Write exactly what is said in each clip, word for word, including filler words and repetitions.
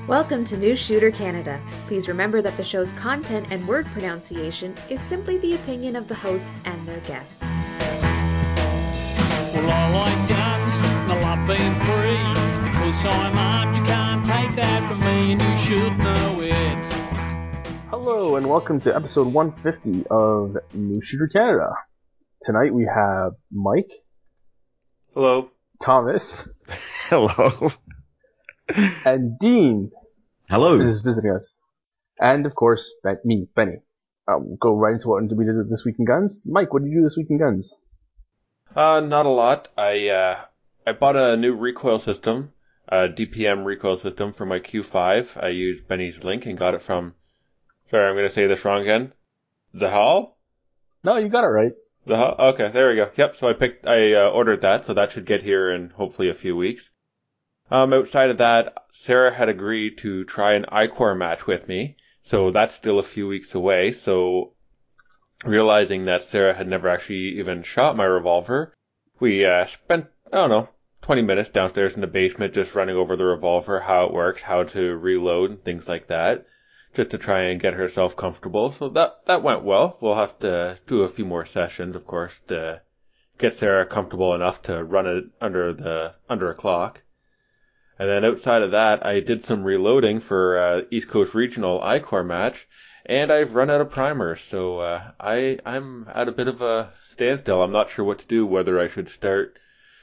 Welcome to New Shooter Canada. Please remember that the show's content and word pronunciation is simply the opinion of the hosts and their guests. Well, I like guns, and I love being free. Because I'm armed, you can't take that from me, and you should know it. Hello, and welcome to episode one fifty of New Shooter Canada. Tonight we have Mike. Hello. Thomas. Hello. And Dean. Hello. Is visiting us. And, of course, ben- me, Benny. Uh, we'll go right into what we did this week in guns. Mike, what did you do this week in guns? Uh, not a lot. I, uh, I bought a new recoil system, a D P M recoil system for my Q five. I used Benny's link and got it from, sorry, I'm going to say this wrong again. The Hall? No, you got it right. The Hall? Okay, there we go. Yep, so I picked, I uh, ordered that, so that should get here in hopefully a few weeks. Um, outside of that, Sarah had agreed to try an I COR match with me, so that's still a few weeks away, so realizing that Sarah had never actually even shot my revolver, we, uh, spent, I don't know, twenty minutes downstairs in the basement just running over the revolver, how it works, how to reload, things like that, just to try and get herself comfortable, so that, that went well. We'll have to do a few more sessions, of course, to get Sarah comfortable enough to run it under the, under a clock. And then outside of that, I did some reloading for uh, East Coast Regional I COR match, and I've run out of primers, so uh, I, I'm at a bit of a standstill. I'm not sure what to do, whether I should start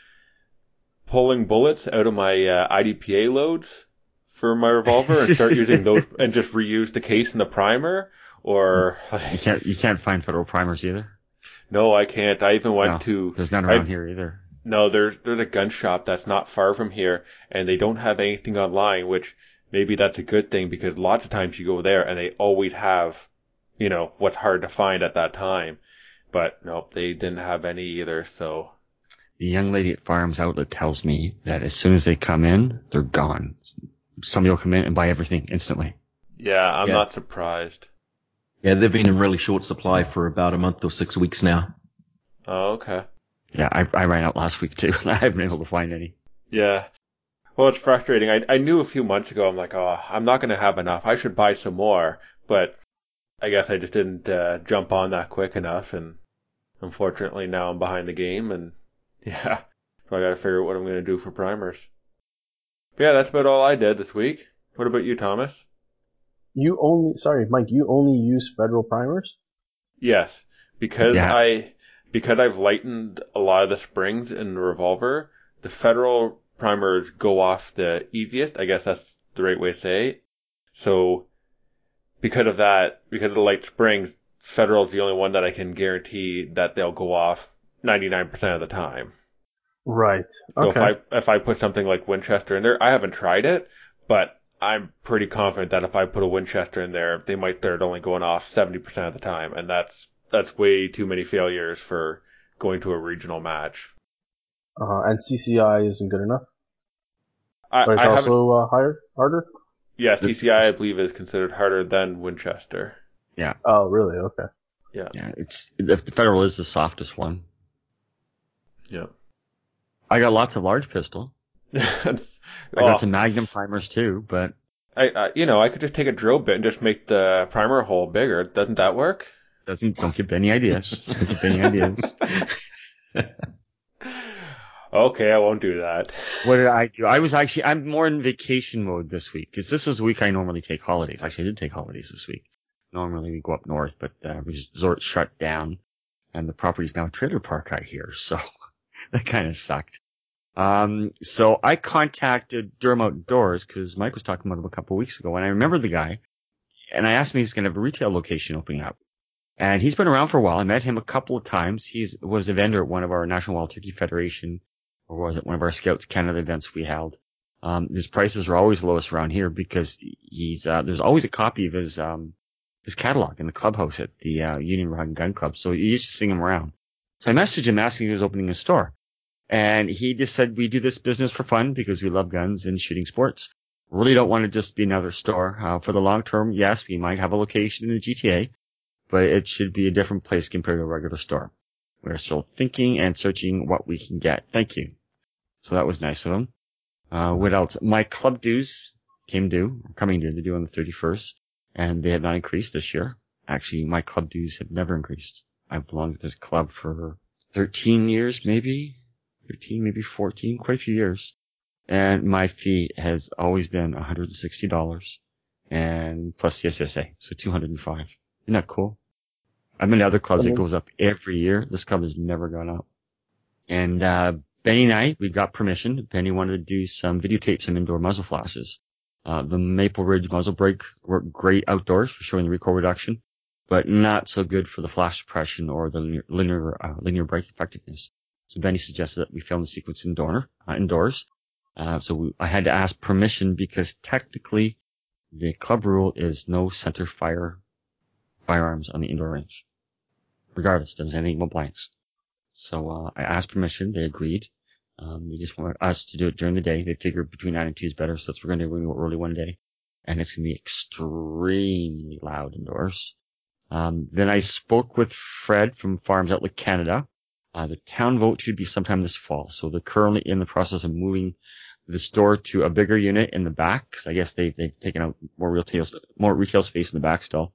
pulling bullets out of my uh, I D P A loads for my revolver and start using those and just reuse the case and the primer, or... You can't, you can't find federal primers either? No, I can't. I even went no, to... There's none around I, here either. No, there's there's a gun shop that's not far from here, and they don't have anything online, which maybe that's a good thing, because lots of times you go there and they always have, you know, what's hard to find at that time. But no, they didn't have any either, so. The young lady at Firearms Outlet tells me that as soon as they come in, they're gone. Somebody will come in and buy everything instantly. Yeah, I'm yeah. not surprised. Yeah, they've been in really short supply for about a month or six weeks now. Oh, okay. Yeah, I, I ran out last week too, and I haven't been able to find any. Yeah. Well, it's frustrating. I I knew a few months ago, I'm like, oh, I'm not going to have enough. I should buy some more. But I guess I just didn't uh, jump on that quick enough, and unfortunately now I'm behind the game, and yeah, so I got to figure out what I'm going to do for primers. But yeah, that's about all I did this week. What about you, Thomas? You only, sorry, Mike, you only use federal primers? Yes, because Yeah. I... Because I've lightened a lot of the springs in the revolver, the federal primers go off the easiest. I guess that's the right way to say it. So, because of that, because of the light springs, federal is the only one that I can guarantee that they'll go off ninety-nine percent of the time. Right. So Okay. if I, if I put something like Winchester in there, I haven't tried it, but I'm pretty confident that if I put a Winchester in there, they might start only going off seventy percent of the time, and that's That's way too many failures for going to a regional match. Uh, and C C I isn't good enough? I, Or it's I also uh, higher, harder? Yeah, C C I I believe is considered harder than Winchester. Yeah. Oh, really? Okay. Yeah. Yeah, it's, the federal is the softest one. Yeah. I got lots of large pistol. I oh, got some Magnum primers too, but. I, I, you know, I could just take a drill bit and just make the primer hole bigger. Doesn't that work? Doesn't, don't give Benny ideas. Don't give Benny ideas. Okay, I won't do that. What did I do? I was actually, I'm more in vacation mode this week, because this is the week I normally take holidays. Actually, I did take holidays this week. Normally we go up north, but uh, resort shut down, and the property's now a trailer park out here, so that kind of sucked. Um, so I contacted Durham Outdoors, because Mike was talking about him a couple of weeks ago, and I remember the guy, and I asked him if he's going to have a retail location opening up. And he's been around for a while. I met him a couple of times. He was a vendor at one of our National Wild Turkey Federation, or was it one of our Scouts Canada events we held. Um, his prices are always lowest around here because he's, uh, there's always a copy of his, um, his catalog in the clubhouse at the, uh, Union Rod and Gun Club. So he used to sing him around. So I messaged him asking if he was opening a store. And he just said, we do this business for fun because we love guns and shooting sports. Really don't want to just be another store. Uh, for the long term, yes, we might have a location in the G T A, but it should be a different place compared to a regular store. We're still thinking and searching what we can get. Thank you. So that was nice of him. Uh, what else? My club dues came due, coming due. They're due on the thirty-first, and they have not increased this year. Actually, my club dues have never increased. I've belonged to this club for thirteen years, maybe thirteen, maybe fourteen, quite a few years, and my fee has always been one hundred sixty dollars, and plus the S S A, so two hundred five. Isn't that cool? I've been to other clubs that goes up every year. This club has never gone up. And uh Benny and I, we got permission. Benny wanted to do some videotape, some indoor muzzle flashes. Uh the Maple Ridge muzzle brake worked great outdoors for showing the recoil reduction, but not so good for the flash suppression or the linear linear, uh, linear brake effectiveness. So Benny suggested that we film the sequence indoor, uh, indoors. Uh so we, I had to ask permission because technically the club rule is no center fire firearms on the indoor range. Regardless, doesn't have any more blanks. So, uh, I asked permission. They agreed. Um, they just wanted us to do it during the day. They figured between nine and two is better, so that's what we're going to do early one day. And it's going to be extremely loud indoors. Um, then I spoke with Fred from Farms Outlet Canada. Uh, the town vote should be sometime this fall. So they're currently in the process of moving the store to a bigger unit in the back, because I guess they, they've taken out more retail, more retail space in the back still.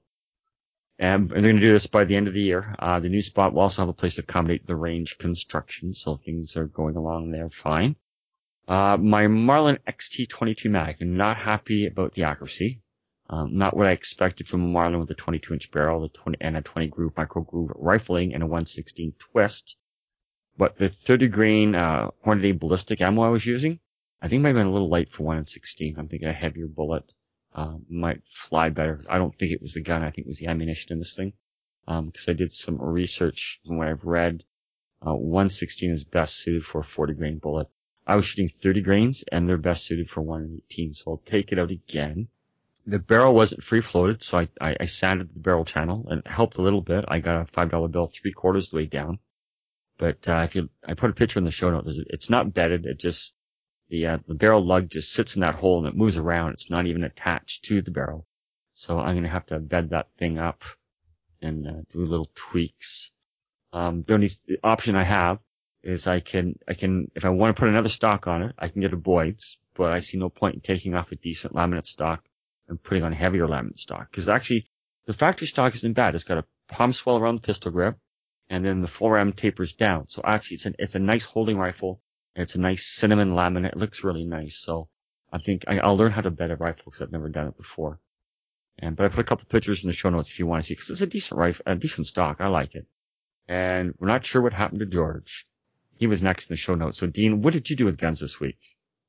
And they're going to do this by the end of the year. Uh, the new spot will also have a place to accommodate the range construction, so things are going along there fine. Uh, my Marlin X T twenty-two mag, I'm not happy about the accuracy. Um, not what I expected from a Marlin with a twenty-two inch barrel, the twenty, and a twenty groove micro groove rifling and a one sixteen twist. But the thirty grain, uh, Hornady ballistic ammo I was using, I think might have been a little light for one sixteen. I'm thinking a heavier bullet. Uh, might fly better. I don't think it was the gun. I think it was the ammunition in this thing. Um, cause I did some research from what I've read. Uh, one sixteen is best suited for a forty grain bullet. I was shooting thirty grains and they're best suited for one eighteen. So I'll take it out again. The barrel wasn't free floated. So I, I, I sanded the barrel channel and it helped a little bit. I got a five dollar bill three quarters of the way down. But, uh, if you, I put a picture in the show notes. It's not bedded. It just, The, uh, the barrel lug just sits in that hole and it moves around. It's not even attached to the barrel. So I'm going to have to bed that thing up and uh, do little tweaks. Um, the only option I have is I can, I can, if I want to put another stock on it, I can get a Boyd's, but I see no point in taking off a decent laminate stock and putting on heavier laminate stock. Cause actually the factory stock isn't bad. It's got a palm swell around the pistol grip and then the forearm tapers down. So actually it's an, it's a nice holding rifle. It's a nice cinnamon laminate. It looks really nice. So I think I, I'll learn how to bed a rifle because I've never done it before. And, but I put a couple pictures in the show notes if you want to see, because it's a decent rifle, a decent stock. I like it. And we're not sure what happened to George. He was next in the show notes. So Dean, what did you do with guns this week?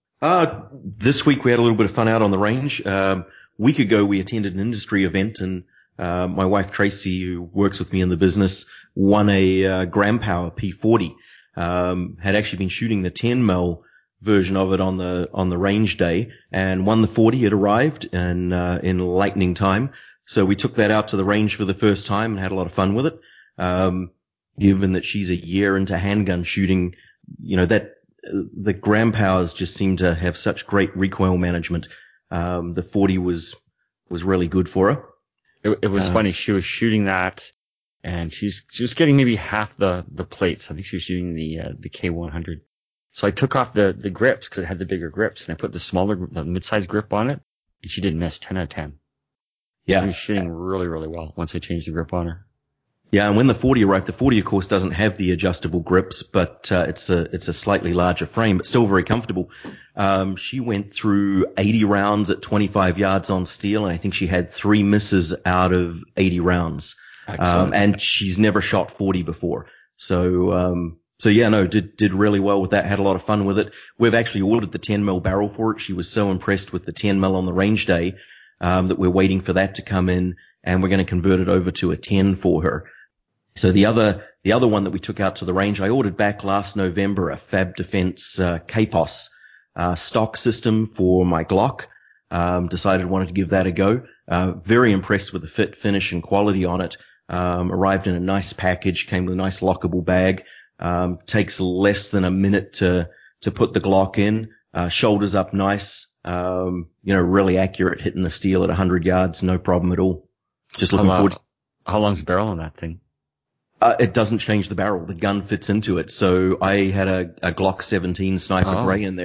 Uh, this week we had a little bit of fun out on the range. Um, a week ago we attended an industry event and, uh, my wife Tracy, who works with me in the business, won a, uh, Gram Power P forty. Um, had actually been shooting the ten mil version of it on the, on the range day and won the forty. It arrived in, uh, in lightning time. So we took that out to the range for the first time and had a lot of fun with it. Um, given that she's a year into handgun shooting, you know, that, uh, the Gram Powers just seem to have such great recoil management. Um, the forty was, was really good for her. It, it was uh, funny. She was shooting that. And she's, she was getting maybe half the, the plates. I think she was shooting the, uh, the K one hundred. So I took off the, the grips because it had the bigger grips and I put the smaller, the mid-sized grip on it and she didn't miss ten out of ten. Yeah. She was shooting really, really well once I changed the grip on her. Yeah. And when the forty arrived, the forty of course doesn't have the adjustable grips, but, uh, it's a, it's a slightly larger frame, but still very comfortable. Um, she went through eighty rounds at twenty-five yards on steel and I think she had three misses out of eighty rounds. Um, and she's never shot forty before. So, um, so yeah, no, did, did really well with that. Had a lot of fun with it. We've actually ordered the ten mil barrel for it. She was so impressed with the ten mil on the range day, um, that we're waiting for that to come in and we're going to convert it over to a ten for her. So the other, the other one that we took out to the range, I ordered back last November, a Fab Defense, uh, K P O S, uh, stock system for my Glock. Um, decided wanted to give that a go. Uh, very impressed with the fit, finish and quality on it. Um, arrived in a nice package, came with a nice lockable bag, um, takes less than a minute to, to put the Glock in, uh, shoulders up nice, um, you know, really accurate, hitting the steel at one hundred yards, no problem at all. Just looking how, forward. How long's the barrel on that thing? Uh, it doesn't change the barrel. The gun fits into it. So I had a, a Glock seventeen Sniper oh. Gray in there.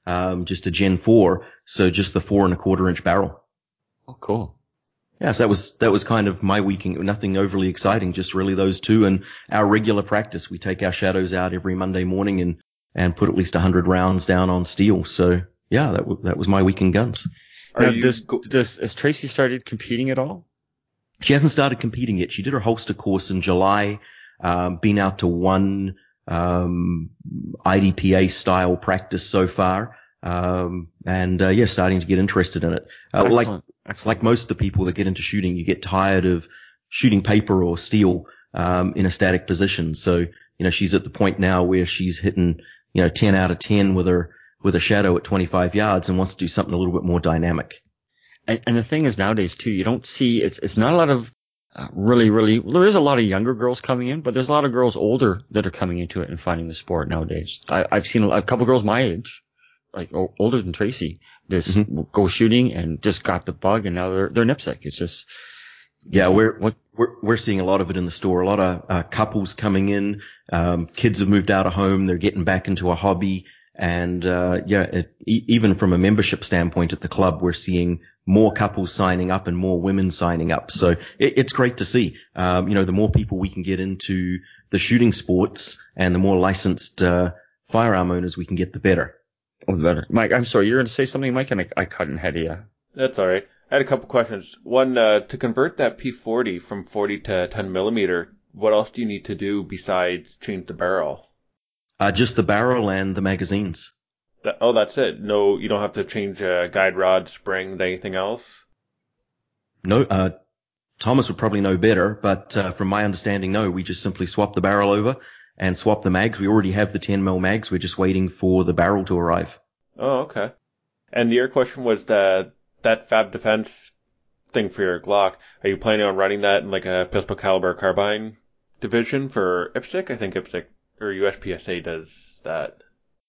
um, just a Gen four, so just the four and a quarter inch barrel. Oh, cool. Yeah, so that was that was kind of my weekend. Nothing overly exciting, just really those two and our regular practice. We take our shadows out every Monday morning and and put at least one hundred rounds down on steel. So yeah, that w- that was my weekend guns. Now, Are you does, go- does, has Tracy started competing at all? She hasn't started competing yet. She did her holster course in July, um, been out to one um, I D P A style practice so far, um, and uh, yeah, starting to get interested in it. Uh, like Excellent. like most of the people that get into shooting, you get tired of shooting paper or steel um, in a static position. So you know, she's at the point now where she's hitting you know ten out of ten with her with a shadow at twenty-five yards and wants to do something a little bit more dynamic. And, and the thing is nowadays too, you don't see, it's, it's not a lot of uh, really, really, well, there is a lot of younger girls coming in, but there's a lot of girls older that are coming into it and finding the sport nowadays. I, I've seen a couple girls my age, like o- older than Tracy, just Mm-hmm. go shooting and just got the bug and now they're, they're nipsick. It's just, Yeah, we're, what, we're, we're seeing a lot of it in the store. A lot of uh, couples coming in. Um, kids have moved out of home. They're getting back into a hobby. And, uh, yeah, it, e- even from a membership standpoint at the club, we're seeing more couples signing up and more women signing up. So it, it's great to see. Um, you know, the more people we can get into the shooting sports and the more licensed, uh, firearm owners we can get, the better. oh, better. Mike, I'm sorry, you're going to say something, Mike, and I, I cut ahead of you. That's all right. I had a couple questions. One, uh, to convert that P forty from forty to ten millimeter, what else do you need to do besides change the barrel? Uh, just the barrel and the magazines. That, oh, that's it. No, you don't have to change a guide rod, spring, anything else? No, uh, Thomas would probably know better, but, uh, from my understanding, no, we just simply swap the barrel over and swap the mags. We already have the ten mil mags. We're just waiting for the barrel to arrive. Oh, okay. And the other question was that, that Fab Defense thing for your Glock. Are you planning on running that in like a pistol caliber carbine division for I P S C? I think I P S C or U S P S A does that.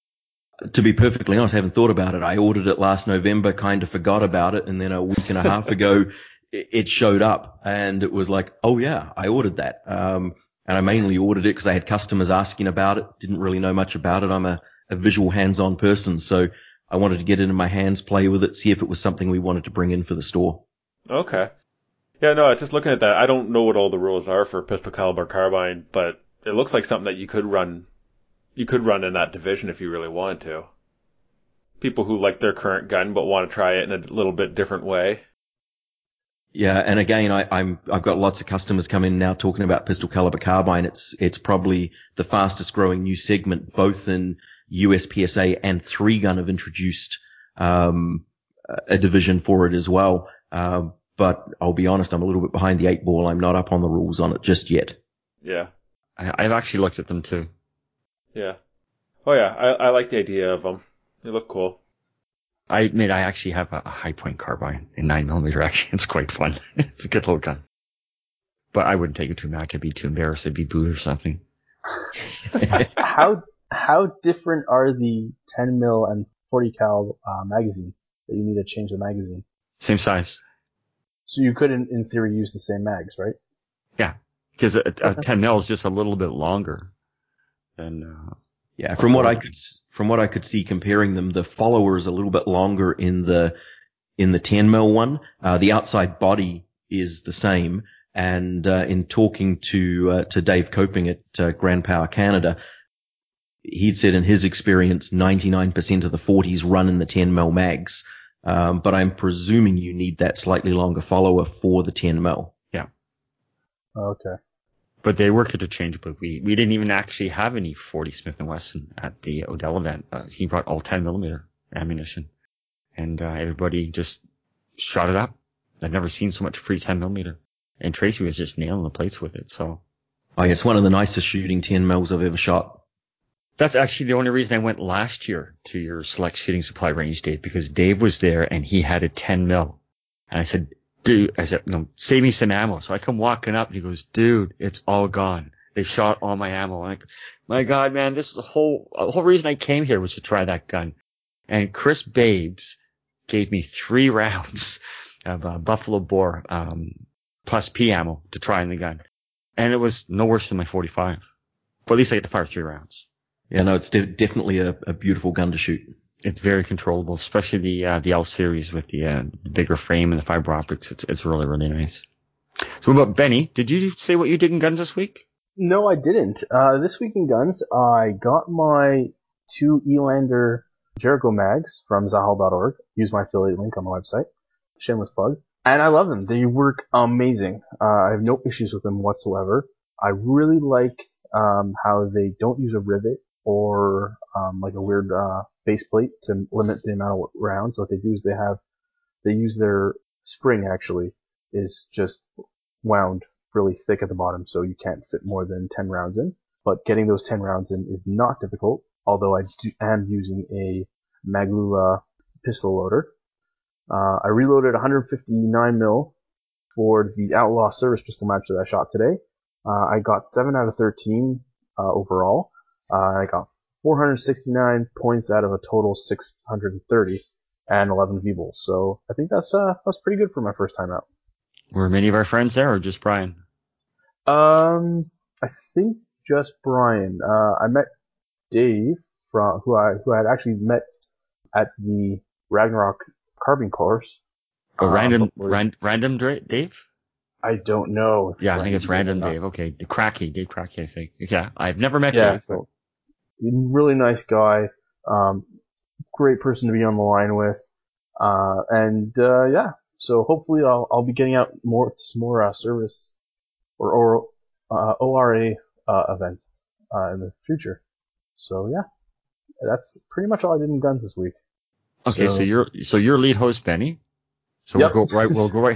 To be perfectly honest, I haven't thought about it. I ordered it last November, kind of forgot about it, and then a week and a half ago, it showed up, and it was like, oh yeah, I ordered that. Um, and I mainly ordered it because I had customers asking about it. Didn't really know much about it. I'm a, a visual, hands-on person, so I wanted to get it in my hands, play with it, see if it was something we wanted to bring in for the store. Okay. Yeah, no, I was just looking at that. I don't know what all the rules are for pistol caliber carbine, but it looks like something that you could run. You could run in that division if you really wanted to. People who like their current gun but want to try it in a little bit different way. Yeah, and again, I, I'm I've got lots of customers come in now talking about pistol caliber carbine. It's it's probably the fastest growing new segment, both in U S P S A and three gun have introduced um, a division for it as well. Uh, but I'll be honest, I'm a little bit behind the eight ball. I'm not up on the rules on it just yet. Yeah. I, I've actually looked at them too. Yeah. Oh yeah, I, I like the idea of them. They look cool. I admit I actually have a, a high point carbine in nine millimeter. Actually, it's quite fun. It's a good little gun. But I wouldn't take it to a match. I'd be too embarrassed. I'd be booed or something. How how different are the ten mil and forty cal uh, magazines that you need to change the magazine? Same size. So you could, in, in theory, use the same mags, right? Yeah. Because a, a ten mil is just a little bit longer than, uh, Yeah, from what I could from what I could see comparing them, the follower is a little bit longer in the in the ten mil one. Uh, the outside body is the same. And uh, in talking to uh, to Dave Coping at uh, Grand Power Canada, he'd said in his experience, ninety-nine percent of the forties run in the ten mil mags. Um, but I'm presuming you need that slightly longer follower for the ten mil. Yeah. Okay. But they work interchangeably. We we didn't even actually have any forty Smith and Wesson at the Odell event. Uh, he brought all ten millimeter ammunition, and uh, everybody just shot it up. I've never seen so much free ten millimeter. And Tracy was just nailing the plates with it. So Oh, yeah, it's one of the nicest shooting ten mils I've ever shot. that's actually the only reason I went last year to your Select Shooting Supply range, Dave, because Dave was there and he had a ten mil. And I said, dude, I said, no, save me some ammo. So I come walking up and he goes, dude, it's all gone. They shot all my ammo. I'm like, my God, man, this is the whole, the whole reason I came here was to try that gun. And Chris Babes gave me three rounds of uh, Buffalo Bore, um, plus P ammo to try in the gun. And it was no worse than my forty-five. But at least I get to fire three rounds. Yeah, no, it's de- definitely a, a beautiful gun to shoot. It's very controllable, especially the uh, the L series with the, uh, the bigger frame and the fiber optics. It's it's really really nice. So what about Benny? Did you say what you did in guns this week? No, I didn't. Uh, this week in guns, I got my two Elander Jericho mags from Zahal dot org. Use my affiliate link on the website. Shameless plug. And I love them. They work amazing. Uh, I have no issues with them whatsoever. I really like um, how they don't use a rivet or um, like a weird uh, faceplate to limit the amount of rounds. So what they do is they have they use their spring actually is just wound really thick at the bottom, so you can't fit more than ten rounds in. But getting those ten rounds in is not difficult, although I do, am using a Maglula pistol loader. Uh, I reloaded one fifty-nine mil for the Outlaw Service pistol match that I shot today. Uh, I got seven out of thirteen uh, overall. Uh, I got four hundred sixty-nine points out of a total six hundred thirty and eleven V-Bulls. So I think that's uh, that's pretty good for my first time out. Were many of our friends there, or just Brian? Um, I think just Brian. Uh, I met Dave from who I who I had actually met at the Ragnarok carbine course. Oh, um, random, before- ran, random Dra- Dave? I don't know. Yeah, I think it's random Dave. Dave. Okay, Cracky, Dave Cracky, I think. Yeah, I've never met Yeah, Dave. so really nice guy. Um, great person to be on the line with. Uh, and uh, yeah, so hopefully I'll I'll be getting out more some more uh, service or or uh, O R A uh, events uh, in the future. So yeah, that's pretty much all I did in guns this week. Okay, so, So- you're so you're lead host, Benny. So Yep. we'll go right. We'll go right.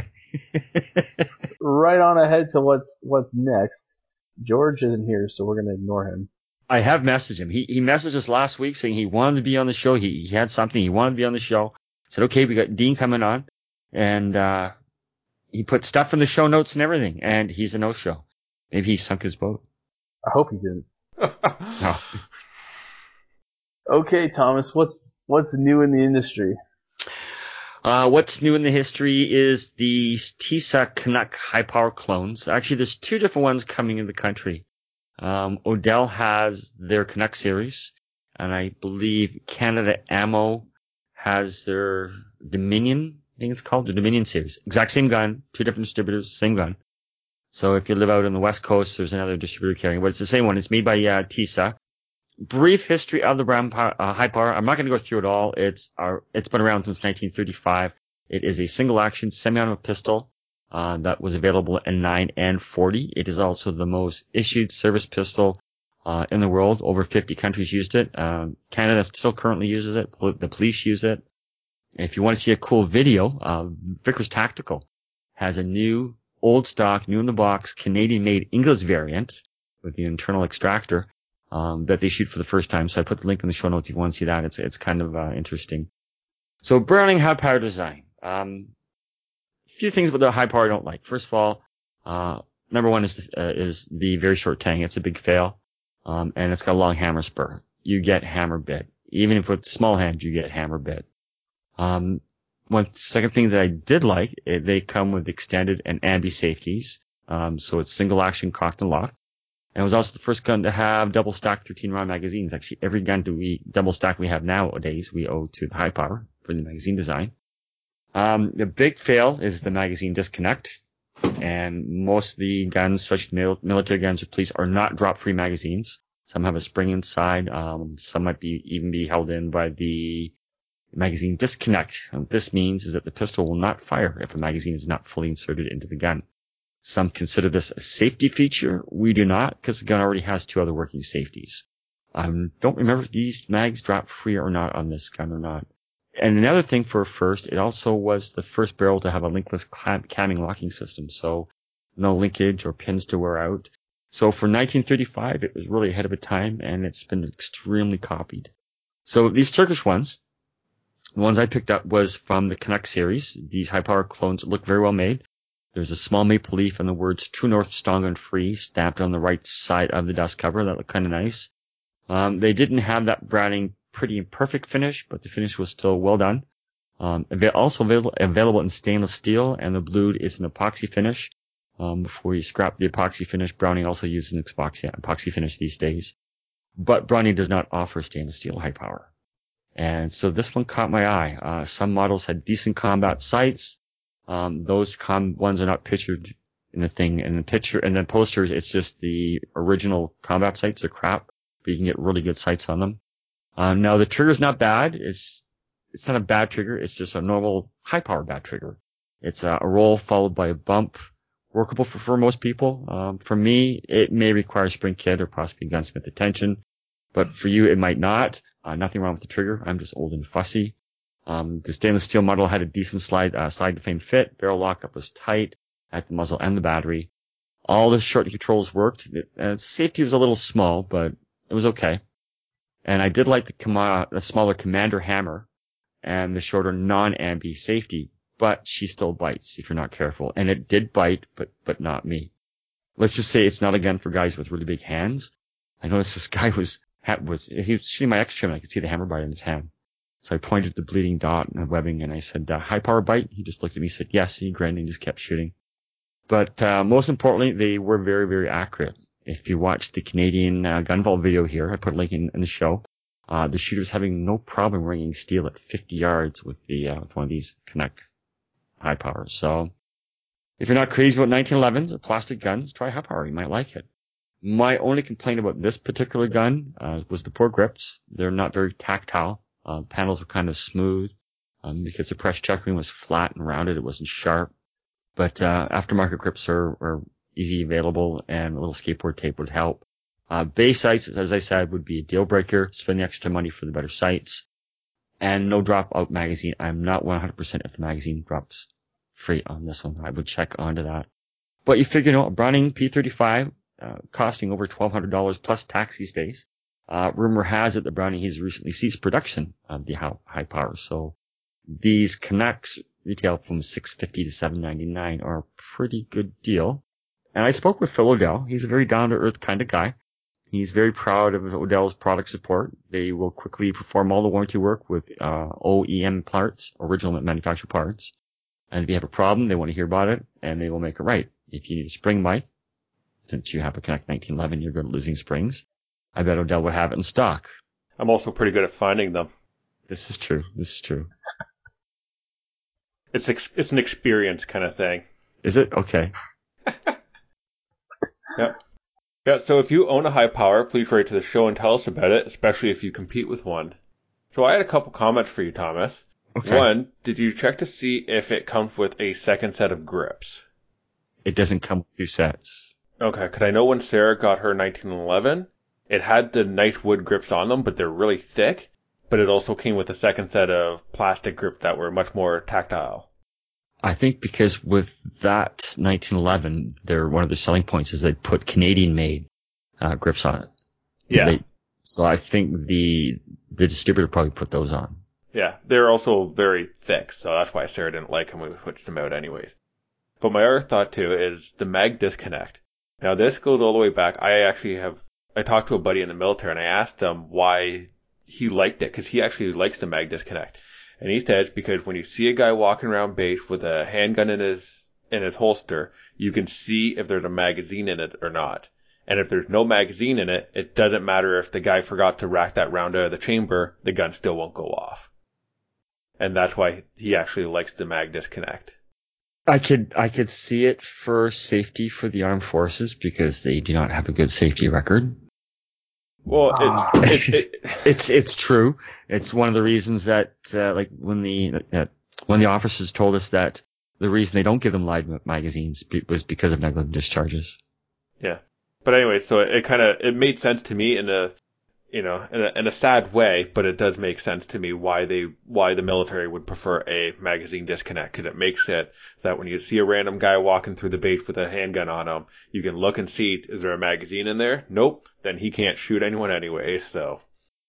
Right on ahead to what's what's next. George isn't here, so we're gonna ignore him. I have messaged him. He he messaged us last week saying he wanted to be on the show. He he had something. He wanted to be on the show. I said, okay, we got Dean coming on, and uh he put stuff in the show notes and everything. And he's a no-show. Maybe he sunk his boat. I hope he didn't. No. Okay, Thomas, what's what's new in the industry? Uh, what's new in the history is the T S A Canuck high power clones. Actually, there's two different ones coming in the country. Um, Odell has their Canuck series, and I believe Canada Ammo has their Dominion, I think it's called the Dominion series. Exact same gun, two different distributors, same gun. So if you live out on the West Coast, there's another distributor carrying, but it's the same one. It's made by uh, T S A. Brief history of the brown power, uh, high power. I'm not going to go through it all. It's uh, it's been around since nineteen thirty-five. It is a single action semi-automatic pistol uh, that was available in nine and forty. It is also the most issued service pistol uh, in the world. Over fifty countries used it. Um, Canada still currently uses it. The police use it. If you want to see a cool video, uh, Vickers Tactical has a new, old stock, new in the box, Canadian-made English variant with the internal extractor. Um, that they shoot for the first time. So I put the link in the show notes if you want to see that. It's, it's kind of, uh, interesting. So Browning high power design. Um, a few things about the high power I don't like. First of all, uh, number one is, the, uh, is the very short tang. It's a big fail. Um, and it's got a long hammer spur. You get hammer bit. Even if it's small hand, you get hammer bit. Um, one second thing that I did like, it, they come with extended and ambi safeties. Um, so it's single action cocked and locked. And it was also the first gun to have double stack thirteen round magazines. Actually, every gun do we double stack we have nowadays, we owe to the high power for the magazine design. Um, the big fail is the magazine disconnect. And most of the guns, especially mil- military guns or police, are not drop free magazines. Some have a spring inside. Um, some might be even be held in by the magazine disconnect. And what this means is that the pistol will not fire if a magazine is not fully inserted into the gun. Some consider this a safety feature. We do not, because the gun already has two other working safeties. I um, don't remember if these mags drop free or not on this gun or not. And another thing for first, it also was the first barrel to have a linkless camming locking system, so no linkage or pins to wear out. So for nineteen thirty-five, it was really ahead of its time, and it's been extremely copied. So these Turkish ones, the ones I picked up was from the Canuck series. These high-power clones look very well made. There's a small maple leaf and the words True North, Strong and Free stamped on the right side of the dust cover. That looked kind of nice. Um, they didn't have that Browning pretty and perfect finish, but the finish was still well done. Um, also available, available in stainless steel, and the blued is an epoxy finish. Um, before you scrap the epoxy finish, Browning also uses an epoxy, epoxy finish these days. But Browning does not offer stainless steel high power. And so this one caught my eye. Uh, some models had decent combat sights. Um, those com- ones are not pictured in the thing. In the picture, and then posters, it's just the original combat sights are crap, but you can get really good sights on them. Um, now the trigger's not bad. It's, it's not a bad trigger. It's just a normal high power bad trigger. It's uh, a roll followed by a bump. Workable for, for most people. Um, for me, it may require a spring kit or possibly gunsmith attention, but for you, it might not. Uh, nothing wrong with the trigger. I'm just old and fussy. Um, the stainless steel model had a decent slide, uh, side to frame fit. Barrel lockup was tight at the muzzle and the battery. All the short controls worked. It, uh, safety was a little small, but it was okay. And I did like the, com- the smaller commander hammer and the shorter non-ambi safety, but she still bites if you're not careful. And it did bite, but, but not me. Let's just say it's not a gun for guys with really big hands. I noticed this guy was, was, he was shooting my X-trim and I could see the hammer bite in his hand. So I pointed the bleeding dot and the webbing and I said, uh, high power bite? He just looked at me, said yes, he grinned and just kept shooting. But, uh, most importantly, they were very, very accurate. If you watch the Canadian uh, gun vault video here, I put a link in, in the show, uh, the shooter's having no problem ringing steel at fifty yards with the, uh, with one of these Canuck high powers. So if you're not crazy about nineteen elevens or plastic guns, try high power. You might like it. My only complaint about this particular gun, uh, was the poor grips. They're not very tactile. Uh, panels were kind of smooth, um, because the press checkering was flat and rounded. It wasn't sharp. But, uh, aftermarket grips are, are easy available and a little skateboard tape would help. Uh, base sights, as I said, would be a deal breaker. Spend the extra money for the better sights. And no drop out magazine. I'm not one hundred percent if the magazine drops free on this one. I would check onto that. But you figure, you know, a Browning P thirty-five, uh, costing over twelve hundred dollars plus tax these days. Uh, rumor has it that Browning has recently ceased production of the high power. So these Canucks retail from six fifty to seven ninety-nine are a pretty good deal. And I spoke with Phil Odell. He's a very down to earth kind of guy. He's very proud of Odell's product support. They will quickly perform all the warranty work with, uh, O E M parts, original manufacturer parts. And if you have a problem, they want to hear about it and they will make it right. If you need a spring mic, since you have a Canuck nineteen eleven, you're good at losing springs. I bet Odell would have it in stock. I'm also pretty good at finding them. This is true. This is true. It's ex- it's an experience kind of thing. Is it? Okay. Yep. Yeah, so if you own a high power, please write to the show and tell us about it, especially if you compete with one. So I had a couple comments for you, Thomas. Okay. One, did you check to see if it comes with a second set of grips? It doesn't come with two sets. Okay, because I know when Sarah got her nineteen eleven, it had the nice wood grips on them, but they're really thick. But it also came with a second set of plastic grips that were much more tactile. I think because with that nineteen eleven, they're, one of their selling points is they put Canadian-made uh, grips on it. Yeah. They, so I think the the distributor probably put those on. Yeah, they're also very thick, so that's why Sarah didn't like them when we switched them out anyways. But my other thought too is the mag disconnect. Now this goes all the way back. I actually have, I talked to a buddy in the military and I asked him why he liked it, because he actually likes the mag disconnect. And he said it's because when you see a guy walking around base with a handgun in his, in his holster, you can see if there's a magazine in it or not. And if there's no magazine in it, it doesn't matter if the guy forgot to rack that round out of the chamber, the gun still won't go off. And that's why he actually likes the mag disconnect. I could I could see it for safety for the armed forces because they do not have a good safety record. Well, it's, it, it, it's, it's true. It's one of the reasons that, uh, like when the, uh, when the officers told us that the reason they don't give them live magazines was because of negligent discharges. Yeah. But anyway, so it, it kind of, it made sense to me in a, you know, in a, in a sad way, but it does make sense to me why they, why the military would prefer a magazine disconnect, because it makes it that when you see a random guy walking through the base with a handgun on him, you can look and see, is there a magazine in there? Nope. Then he can't shoot anyone anyway, so.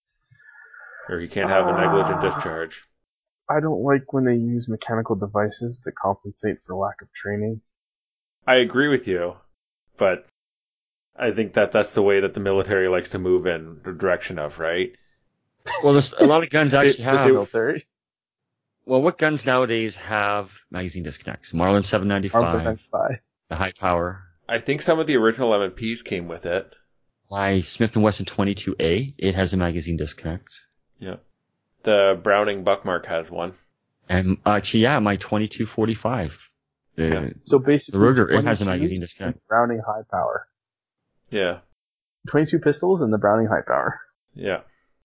Or he can't have a negligent Uh, discharge. I don't like when they use mechanical devices to compensate for lack of training. I agree with you, but I think that that's the way that the military likes to move in the direction of, right? Well, there's a lot of guns actually It- have. military. Well, what guns nowadays have magazine disconnects? Marlin seven ninety-five, the high power. I think some of the original M and Ps came with it. My Smith and Wesson twenty-two A, it has a magazine disconnect. Yeah. The Browning Buckmark has one. And actually, yeah, my twenty-two forty-five. The, Yeah. So basically, the Ruger, it has a twenty-twos magazine disconnect. and Browning high power. Yeah. twenty-two pistols and the Browning high power. Yeah.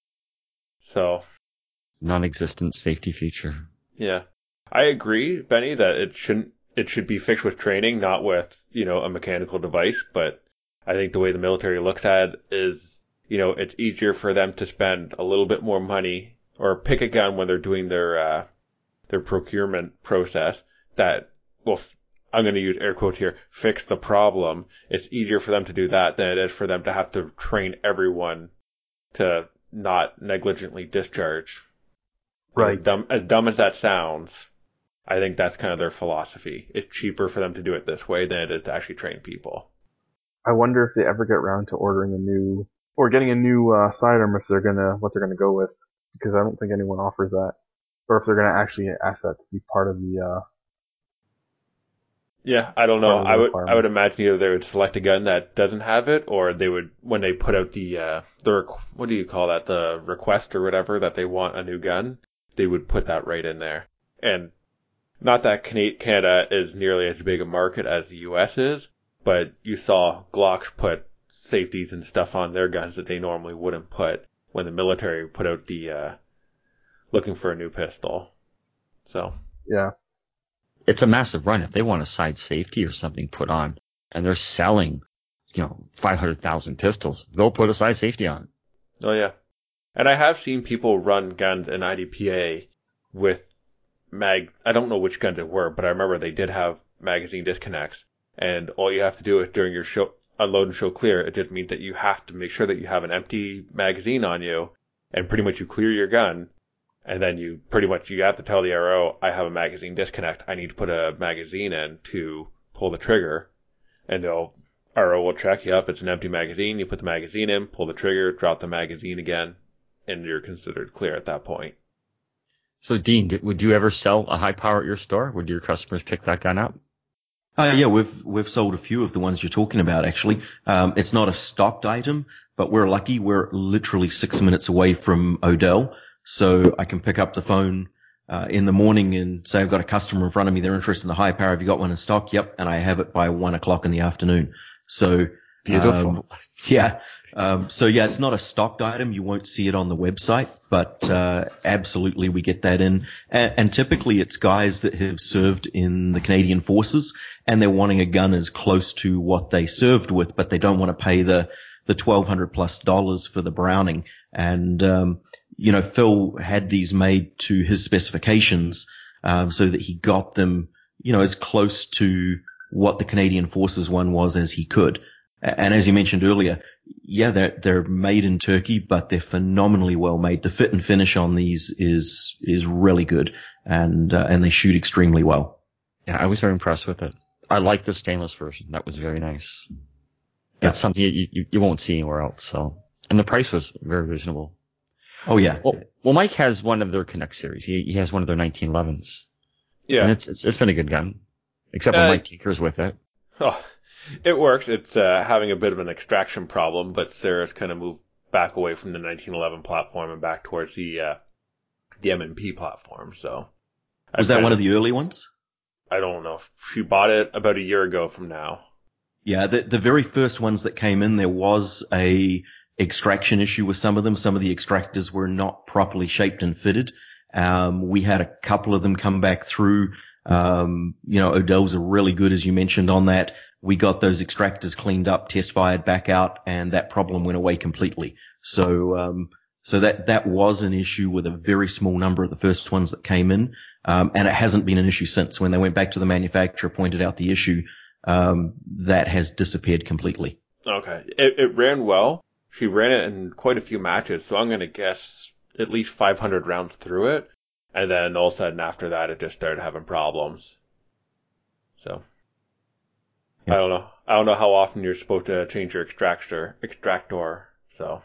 So. Non-existent safety feature. Yeah. I agree, Benny, that it shouldn't, it should be fixed with training, not with, you know, a mechanical device. But I think the way the military looks at it is, you know, it's easier for them to spend a little bit more money or pick a gun when they're doing their, uh, their procurement process that, well, I'm going to use air quotes here, fix the problem. It's easier for them to do that than it is for them to have to train everyone to not negligently discharge. Right. As dumb, as dumb as that sounds, I think that's kind of their philosophy. It's cheaper for them to do it this way than it is to actually train people. I wonder if they ever get around to ordering a new, or getting a new uh, sidearm if they're gonna, what they're gonna go with. Because I don't think anyone offers that. Or if they're gonna actually ask that to be part of the, uh, Yeah, I don't know. Part of the I would, I would requirements. imagine either they would select a gun that doesn't have it, or they would, when they put out the, uh, the, requ- what do you call that, the request or whatever, that they want a new gun, they would put that right in there. And not that Cana- Canada is nearly as big a market as the U S is, but you saw Glocks put safeties and stuff on their guns that they normally wouldn't put when the military put out the, uh, looking for a new pistol. So. yeah. It's a massive run. If they want a side safety or something put on, and they're selling, you know, five hundred thousand pistols, they'll put a side safety on. Oh yeah. And I have seen people run guns in I D P A with mag, I don't know which guns it were, but I remember they did have magazine disconnects. And all you have to do is during your show, unload and show clear, it just means that you have to make sure that you have an empty magazine on you, and pretty much you clear your gun, and then you pretty much, you have to tell the R O, I have a magazine disconnect, I need to put a magazine in to pull the trigger. And they'll, R O will check you up, it's an empty magazine, you put the magazine in, pull the trigger, drop the magazine again, and you're considered clear at that point. So, Dean, did, would you ever sell a high power at your store? Would your customers pick that gun up? Uh, yeah, we've we've sold a few of the ones you're talking about, actually. Um, it's not a stocked item, but we're lucky. We're literally six minutes away from Odell, so I can pick up the phone uh, in the morning and say I've got a customer in front of me. They're interested in the high power. Have you got one in stock? Yep, and I have it by one o'clock in the afternoon. So Beautiful. Um, yeah. Um, so yeah, it's not a stocked item. You won't see it on the website, but, uh, absolutely we get that in. And, and typically it's guys that have served in the Canadian Forces and they're wanting a gun as close to what they served with, but they don't want to pay the, the twelve hundred plus dollars for the Browning. And, um, you know, Phil had these made to his specifications, um, so that he got them, you know, as close to what the Canadian Forces one was as he could. And as you mentioned earlier, yeah, they're, they're made in Turkey, but they're phenomenally well made. The fit and finish on these is, is really good, and, uh, and they shoot extremely well. Yeah, I was very impressed with it. I like the stainless version. That was very nice. That's Yeah. something you, you, you won't see anywhere else. So, and the price was very reasonable. Oh yeah. Well, well, Mike has one of their Connect series. He, he has one of their nineteen elevens. Yeah. And it's, it's, it's been a good gun. Except Uh, when Mike tinkers with it. Oh, it works. It's uh, having a bit of an extraction problem, but Sarah's kind of moved back away from the nineteen eleven platform and back towards the uh, the M and P platform. So Was that one of the early ones? I don't know. She bought it about a year ago from now. Yeah, the, the very first ones that came in, there was a extraction issue with some of them. Some of the extractors were not properly shaped and fitted. Um, we had a couple of them come back through. Um, you know, Odell's are really good, as you mentioned, on that. We got those extractors cleaned up, test fired back out, and that problem went away completely. So, um, so that, that was an issue with a very small number of the first ones that came in. Um, and it hasn't been an issue since. When they went back to the manufacturer, pointed out the issue, um, that has disappeared completely. Okay. It, it ran well. She ran it in quite a few matches, so I'm going to guess at least five hundred rounds through it. And then all of a sudden after that, it just started having problems. So, Yeah. I don't know. I don't know how often you're supposed to change your extractor, extractor, so.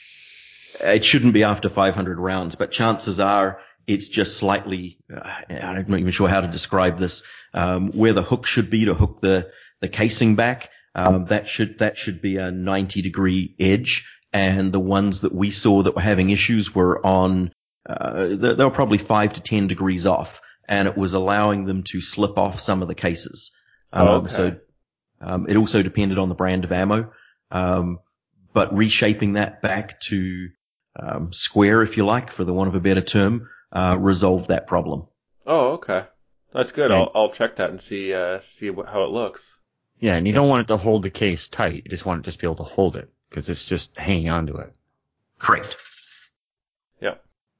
It shouldn't be after five hundred rounds, but chances are it's just slightly, uh, I'm not even sure how to describe this, um, where the hook should be to hook the, the casing back. Um, that should, that should be a ninety degree edge. And the ones that we saw that were having issues were on uh, they, they were probably five to ten degrees off, and it was allowing them to slip off some of the cases. Um, Oh, okay. So um, it also depended on the brand of ammo, um, but reshaping that back to um, square, if you like, for the want of a better term, uh, resolved that problem. Oh, okay. That's good. Yeah. I'll I'll check that and see uh see what, how it looks. Yeah, and you don't want it to hold the case tight. You just want it to just be able to hold it because it's just hanging onto it. Correct. Yeah.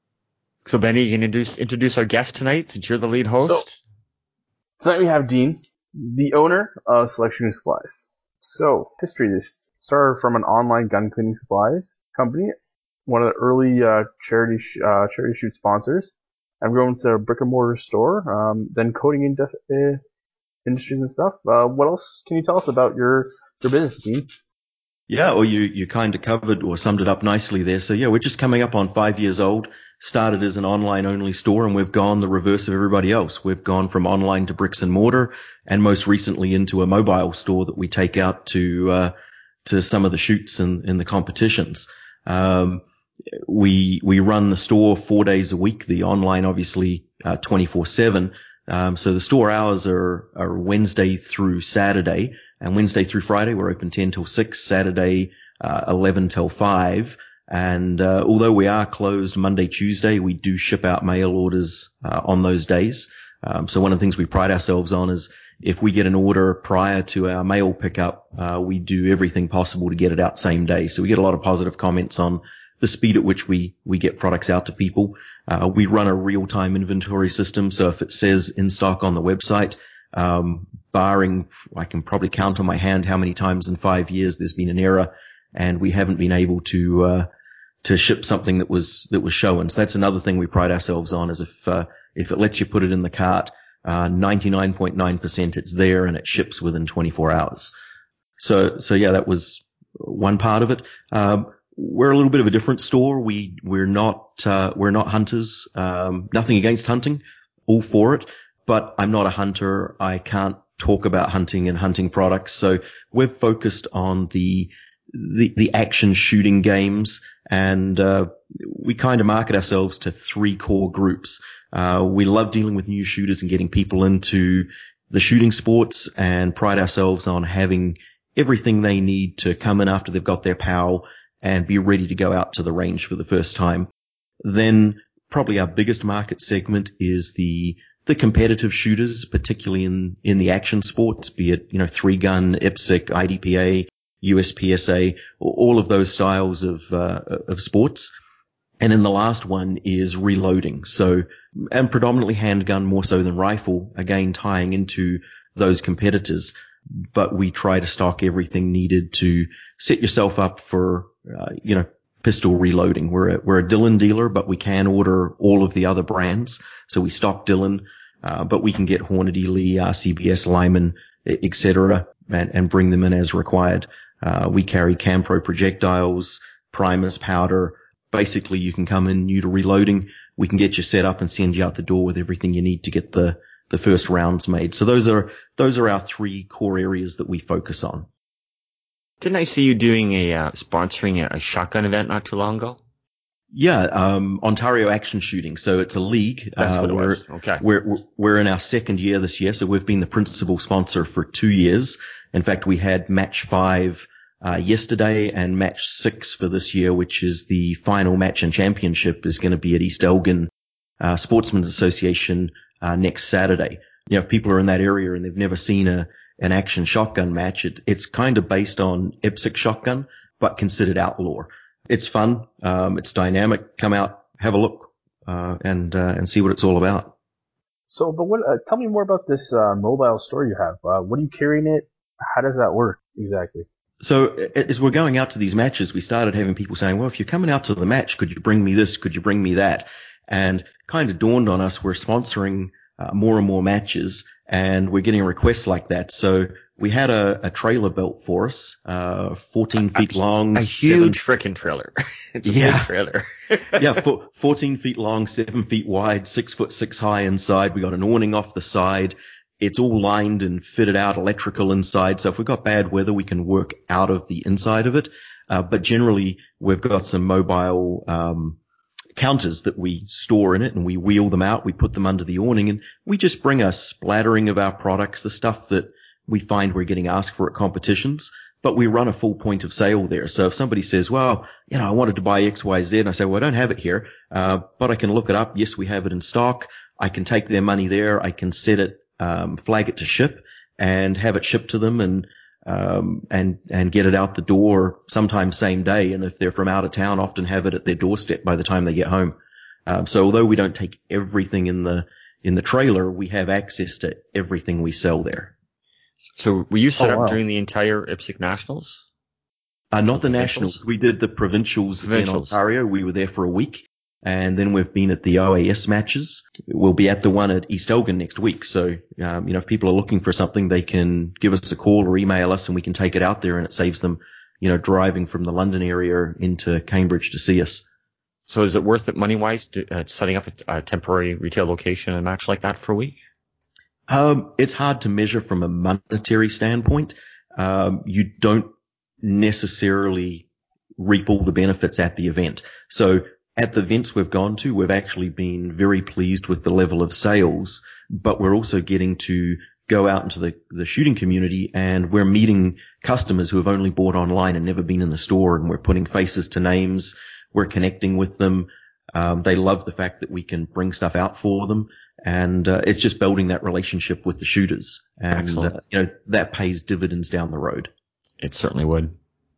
So, Benny, you can introduce, introduce our guest tonight since you're the lead host. Tonight we have Dean, the owner of Select Shooting Supplies. So, history. This started from an online gun cleaning supplies company, one of the early uh, charity sh- uh, charity shoot sponsors. I've grown to a brick and mortar store, um, then coding in def- uh, industries and stuff. Uh, what else can you tell us about your your business, Dean? Yeah, or you, you kind of covered or summed it up nicely there. So yeah, we're just coming up on five years old, started as an online only store, and we've gone the reverse of everybody else. We've gone from online to bricks and mortar, and most recently into a mobile store that we take out to, uh, to some of the shoots and, and the competitions. Um, we, we run the store four days a week, the online obviously, uh, twenty-four seven. Um, so the store hours are, are Wednesday through Saturday, and Wednesday through Friday we're open ten till six, Saturday, uh, eleven till five. And, uh, although we are closed Monday, Tuesday, we do ship out mail orders, uh, on those days. Um, so one of the things we pride ourselves on is if we get an order prior to our mail pickup, uh, we do everything possible to get it out same day. So we get a lot of positive comments on the speed at which we, we get products out to people. Uh, we run a real-time inventory system. So if it says in stock on the website, um, barring, I can probably count on my hand how many times in five years there's been an error and we haven't been able to, uh, to ship something that was, that was shown. So that's another thing we pride ourselves on is if, uh, if it lets you put it in the cart, uh, ninety-nine point nine percent it's there and it ships within twenty-four hours. So, so yeah, that was one part of it. Um, We're a little bit of a different store. We, we're not, uh, we're not hunters. Um, nothing against hunting. All for it. But I'm not a hunter. I can't talk about hunting and hunting products. So we're focused on the, the, the action shooting games. And, uh, we kind of market ourselves to three core groups. Uh, we love dealing with new shooters and getting people into the shooting sports and pride ourselves on having everything they need to come in after they've got their P O W and be ready to go out to the range for the first time. Then probably our biggest market segment is the the competitive shooters, particularly in in the action sports, be it, you know, three gun, I P S C, I D P A, U S P S A, all of those styles of uh, of sports. And then the last one is reloading. So, and predominantly handgun more so than rifle, again tying into those competitors. But we try to stock everything needed to set yourself up for, uh, you know, pistol reloading. We're a, we're a Dillon dealer, but we can order all of the other brands. So we stock Dillon, uh, but we can get Hornady, Lee, R C B S, Lyman, et cetera, and, and bring them in as required. Uh, we carry Campro projectiles, primers, powder. Basically, you can come in new to reloading. We can get you set up and send you out the door with everything you need to get the the first rounds made. So those are, those are our three core areas that we focus on. Didn't I see you doing a, uh, sponsoring a, a shotgun event not too long ago? Yeah, um, Ontario Action Shooting. So it's a league. That's uh, what it we're, was. Okay. We're, we're, we're in our second year this year. So we've been the principal sponsor for two years. In fact, we had match five, uh, yesterday and match six for this year, which is the final match and championship is going to be at East Elgin, uh, Sportsmen's Association, uh, next Saturday. You know, if people are in that area and they've never seen a, an action shotgun match, it, it's kind of based on I P S C shotgun, but considered outlaw. It's fun. Um, it's dynamic. Come out, have a look, uh, and, uh, and see what it's all about. So, but what, uh, tell me more about this, uh, mobile store you have. Uh, what are you carrying it? How does that work exactly? So as we're going out to these matches, we started having people saying, well, if you're coming out to the match, could you bring me this? Could you bring me that? And kind of dawned on us, we're sponsoring uh, more and more matches and we're getting requests like that. So we had a, a trailer built for us, uh, fourteen feet a, long. A huge frickin' trailer. It's a yeah. big trailer. yeah, for, fourteen feet long, seven feet wide, six foot six high inside. We got an awning off the side. It's all lined and fitted out, electrical inside. So if we've got bad weather, we can work out of the inside of it. Uh, but generally, we've got some mobile um counters that we store in it, and we wheel them out. We put them under the awning, and we just bring a splattering of our products, the stuff that we find we're getting asked for at competitions, but we run a full point of sale there. So if somebody says, well, you know, I wanted to buy X Y Z, and I say, well, I don't have it here, uh, but I can look it up. Yes, we have it in stock. I can take their money there. I can set it, um, flag it to ship and have it shipped to them, and um, and, and get it out the door sometimes same day. And if they're from out of town, often have it at their doorstep by the time they get home. Um, so although we don't take everything in the, in the trailer, we have access to everything we sell there. So were you set Oh, up wow. during the entire I P S C Nationals? Uh, not the Provincials? nationals. We did the provincials, Provincials. in Ontario. We were there for a week. And then we've been at the O A S matches. We'll be at the one at East Elgin next week. So, um, you know, if people are looking for something, they can give us a call or email us, and we can take it out there, and it saves them, you know, driving from the London area into Cambridge to see us. So is it worth it money-wise, to, uh, setting up a, a temporary retail location and a match like that for a week? Um, it's hard to measure from a monetary standpoint. Um, you don't necessarily reap all the benefits at the event. So at the events we've gone to, we've actually been very pleased with the level of sales, but we're also getting to go out into the, the shooting community, and we're meeting customers who have only bought online and never been in the store, and we're putting faces to names. We're connecting with them. Um, they love the fact that we can bring stuff out for them, and uh, it's just building that relationship with the shooters. And, uh, you know, that pays dividends down the road. It certainly would.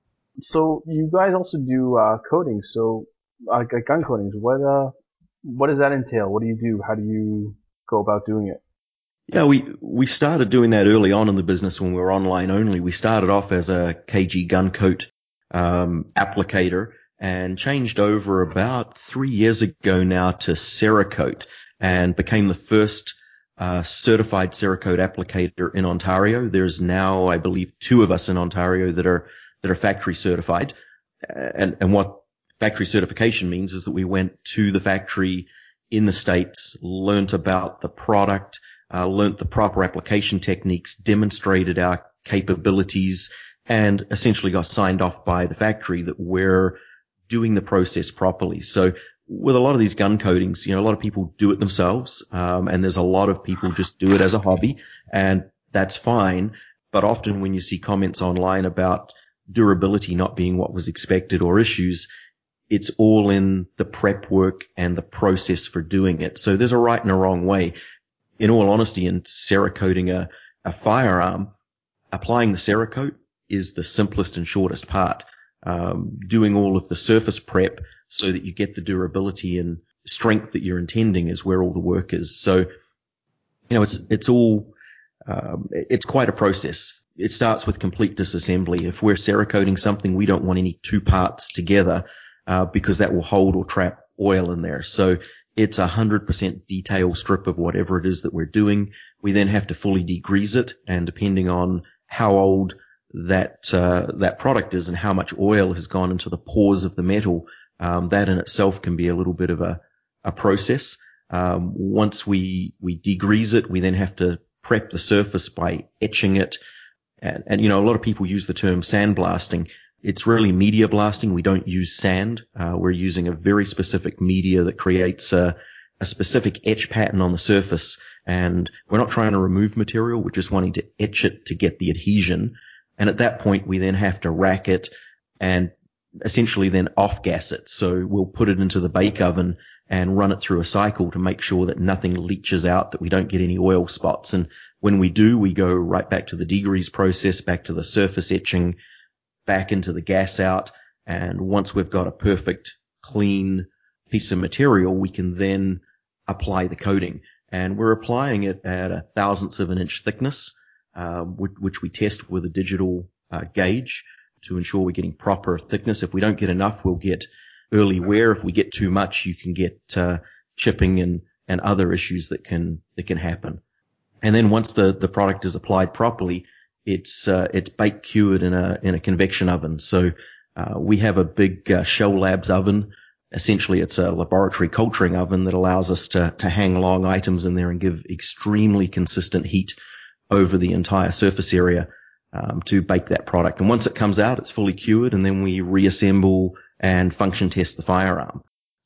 So you guys also do uh, coatings, so uh, like gun coatings. What uh, what does that entail? What do you do? How do you go about doing it? Yeah, we, we started doing that early on in the business when we were online only. We started off as a K G gun coat um, applicator, and changed over about three years ago now to Cerakote, and became the first uh, certified Cerakote applicator in Ontario. There's now, I believe, two of us in Ontario that are that are factory certified. And, and what factory certification means is that we went to the factory in the States, learnt about the product, uh, learnt the proper application techniques, demonstrated our capabilities, and essentially got signed off by the factory that we're doing the process properly. So with a lot of these gun coatings, you know, a lot of people do it themselves, um, and there's a lot of people just do it as a hobby, and that's fine. But often when you see comments online about durability not being what was expected or issues, it's all in the prep work and the process for doing it. So there's a right and a wrong way. In all honesty, in Cerakoting a, a firearm, applying the Cerakote is the simplest and shortest part. Um, doing all of the surface prep so that you get the durability and strength that you're intending is where all the work is. So, you know, it's, it's all, um, it's quite a process. It starts with complete disassembly. If we're Cerakoting something, we don't want any two parts together, uh, because that will hold or trap oil in there. So it's a hundred percent detail strip of whatever it is that we're doing. We then have to fully degrease it, and depending on how old that uh, that product is and how much oil has gone into the pores of the metal, um, that in itself can be a little bit of a, a process. Um, once we we degrease it, we then have to prep the surface by etching it. And, and you know, a lot of people use the term sandblasting. It's really media blasting. We don't use sand. Uh, we're using a very specific media that creates a, a specific etch pattern on the surface. And we're not trying to remove material. We're just wanting to etch it to get the adhesion. And at that point, we then have to rack it and essentially then off-gas it. So we'll put it into the bake oven and run it through a cycle to make sure that nothing leaches out, that we don't get any oil spots. And when we do, we go right back to the degrease process, back to the surface etching, back into the gas out. And once we've got a perfect, clean piece of material, we can then apply the coating. And we're applying it at a thousandth of an inch thickness, uh, which, which we test with a digital uh, gauge to ensure we're getting proper thickness. If we don't get enough, we'll get early wear. If we get too much, you can get uh, chipping and, and other issues that can that can happen. And then once the, the product is applied properly, it's uh, it's bake cured in a in a convection oven. So uh, we have a big uh, Shell Labs oven. Essentially, it's a laboratory culturing oven that allows us to to hang long items in there and give extremely consistent heat over the entire surface area um, to bake that product. And once it comes out, it's fully cured, and then we reassemble and function test the firearm.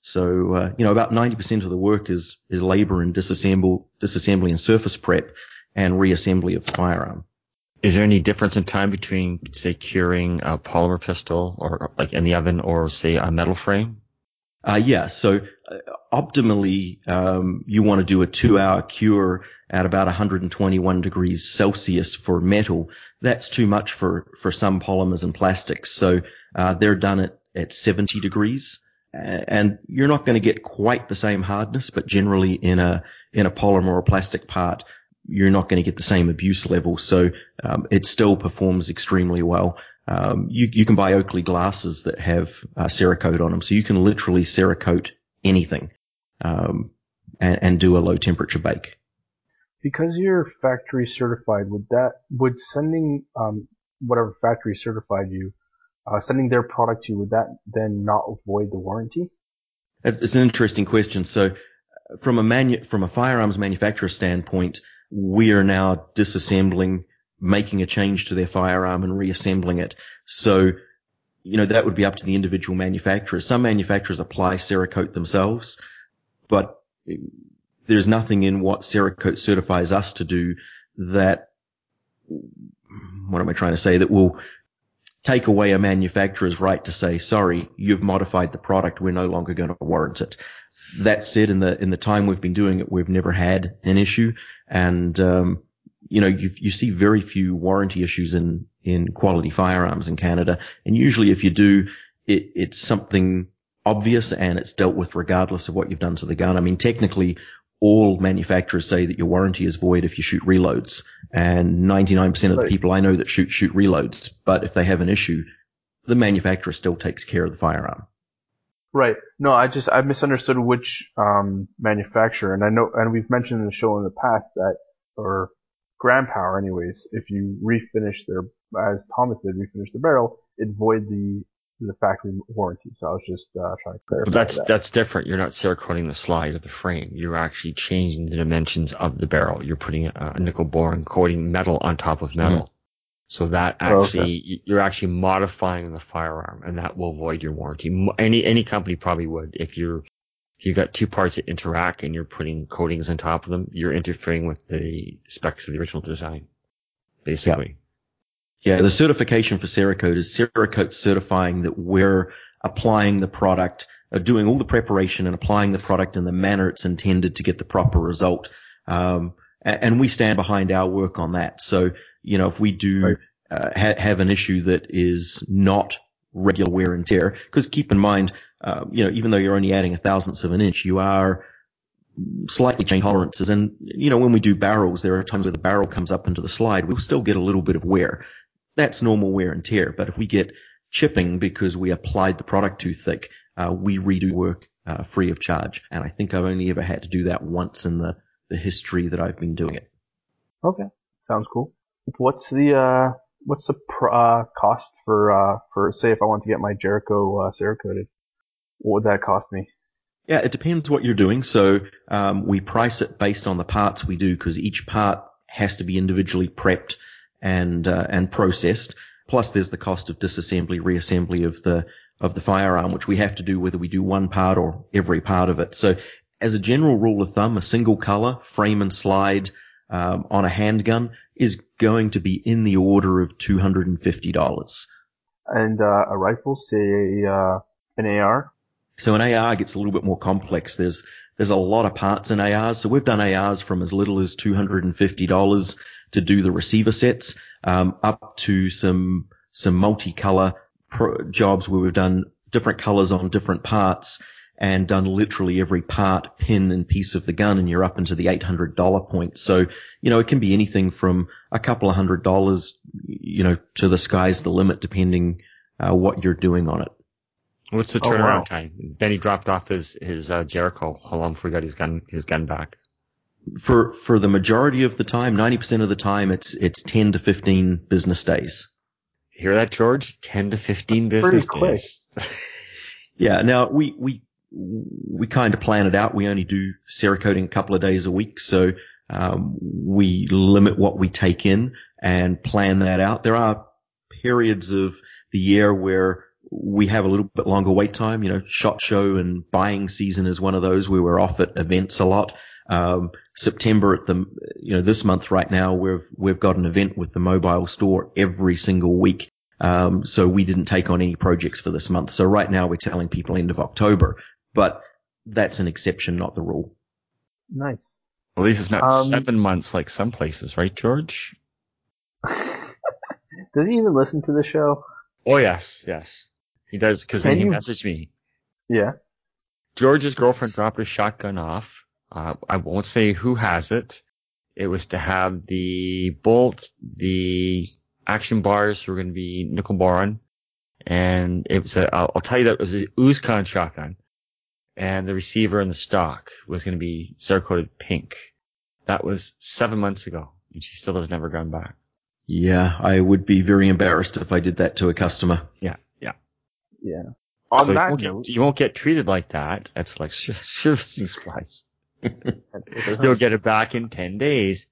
So, uh, you know, about ninety percent of the work is, is labor and disassemble, disassembly and surface prep and reassembly of the firearm. Is there any difference in time between, say, curing a polymer pistol or like in the oven or, say, a metal frame? Uh, yeah. So uh, optimally, um, you want to do a two hour cure at about one hundred twenty-one degrees Celsius for metal. That's too much for, for some polymers and plastics. So, uh, they're done at, at seventy degrees. And you're not going to get quite the same hardness, but generally in a, in a polymer or plastic part, you're not going to get the same abuse level. So, um, it still performs extremely well. Um, you, you can buy Oakley glasses that have uh, Cerakote on them. So you can literally Cerakote anything, um, and, and do a low temperature bake. Because you're factory certified, would that, would sending, um, whatever factory certified you, uh, sending their product to you, would that then not void the warranty? It's an interesting question. So from a manu- from a firearms manufacturer standpoint, we are now disassembling, making a change to their firearm and reassembling it. So, you know, that would be up to the individual manufacturer. Some manufacturers apply Cerakote themselves, but there's nothing in what Cerakote certifies us to do that, what am I trying to say, that will take away a manufacturer's right to say, sorry, you've modified the product, we're no longer going to warrant it. That said, in the in the time we've been doing it, we've never had an issue, and um, you know, you you see very few warranty issues in in quality firearms in Canada, and usually if you do, it it's something obvious and it's dealt with regardless of what you've done to the gun. I mean, technically, all manufacturers say that your warranty is void if you shoot reloads, and ninety-nine percent of the people I know that shoot shoot reloads. But if they have an issue, the manufacturer still takes care of the firearm. Right. No, I just, I misunderstood which, um, manufacturer, and I know, and we've mentioned in the show in the past that, or Grand Power anyways, if you refinish their, as Thomas did, refinish the barrel, it void the, the factory warranty. So I was just, uh, trying to clarify But that's, that. that's different. You're not Cerakoting the slide of the frame. You're actually changing the dimensions of the barrel. You're putting a, a nickel boron coating metal on top of metal. Mm-hmm. So that actually, oh, okay. You're actually modifying the firearm, and that will void your warranty. Any any company probably would. If you're if you got two parts that interact and you're putting coatings on top of them, you're interfering with the specs of the original design, basically. Yeah, yeah, the certification for Cerakote is Cerakote certifying that we're applying the product, uh, doing all the preparation and applying the product in the manner it's intended to get the proper result. Um, and, and we stand behind our work on that. So, you know, if we do right. uh, ha- have an issue that is not regular wear and tear, because keep in mind, uh, you know, even though you're only adding a thousandth of an inch, you are slightly changing tolerances. And, you know, when we do barrels, there are times where the barrel comes up into the slide, we'll still get a little bit of wear. That's normal wear and tear. But if we get chipping because we applied the product too thick, uh, we redo work uh, free of charge. And I think I've only ever had to do that once in the, the history that I've been doing it. Okay. Sounds cool. What's the, uh, what's the, pr- uh, cost for, uh, for, say if I want to get my Jericho, uh, Cerakoted? What would that cost me? Yeah, it depends what you're doing. So, um, we price it based on the parts we do because each part has to be individually prepped and, uh, and processed. Plus there's the cost of disassembly, reassembly of the, of the firearm, which we have to do whether we do one part or every part of it. So as a general rule of thumb, a single color frame and slide, um, on a handgun is going to be in the order of two hundred fifty dollars. And, uh, a rifle, say, uh, an A R? So an A R gets a little bit more complex. There's, there's a lot of parts in A Rs. So we've done A Rs from as little as two hundred fifty dollars to do the receiver sets, um, up to some, some multicolor pro- jobs where we've done different colors on different parts and done literally every part, pin and piece of the gun, and you're up into the eight hundred dollars point. So, you know, it can be anything from a couple of hundred dollars, you know, to the sky's the limit depending, uh, what you're doing on it. What's the turnaround oh, wow. time? Benny dropped off his, his, uh, Jericho. How long before he got his gun, his gun back? For, for the majority of the time, ninety percent of the time, it's, it's ten to fifteen business days. Hear that, George? ten to fifteen business Pretty days. Quick. Yeah. Now we, we, we kind of plan it out. We only do Cerakoting a couple of days a week. So, um, we limit what we take in and plan that out. There are periods of the year where we have a little bit longer wait time. You know, SHOT Show and buying season is one of those where we're off at events a lot. Um, September at the, you know, this month right now, we've, we've got an event with the mobile store every single week. Um, so we didn't take on any projects for this month. So right now we're telling people end of October, but that's an exception, not the rule. Nice. At least it's not Um, seven months like some places, right, George? Does he even listen to the show? Oh, yes, yes. He does, because then Can he you- messaged me. Yeah. George's girlfriend dropped his shotgun off. Uh, I won't say who has it. It was to have the bolt, the action bars were going to be nickel boron, and it was a, I'll, I'll tell you that it was a Uzcon shotgun, and the receiver and the stock was going to be Cerakoted pink. That was seven months ago, and she still has never gone back. Yeah, I would be very embarrassed if I did that to a customer. Yeah, yeah. Yeah. On so that you won't, note, get, you won't get treated like that. That's like servicing supplies. You'll get it back in ten days.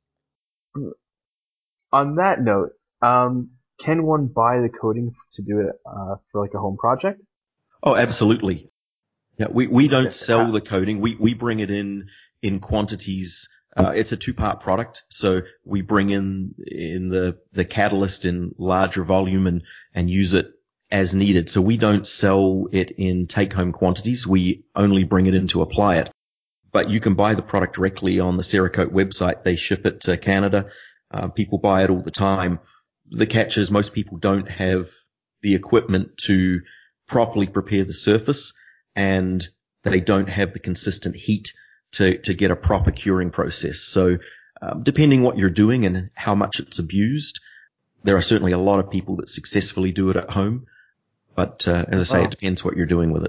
on that note, um, can one buy the coating to do it uh, for like a home project? Oh, absolutely. Yeah, we, we don't Okay. sell the coating. We, we bring it in, in quantities. Uh, it's a two-part product. So we bring in, in the, the catalyst in larger volume and, and use it as needed. So we don't sell it in take-home quantities. We only bring it in to apply it. But you can buy the product directly on the Cerakote website. They ship it to Canada. Uh, people buy it all the time. The catch is most people don't have the equipment to properly prepare the surface, and they don't have the consistent heat to, to get a proper curing process. So um, depending what you're doing and how much it's abused, there are certainly a lot of people that successfully do it at home. But uh, as I say, Oh. it depends what you're doing with it.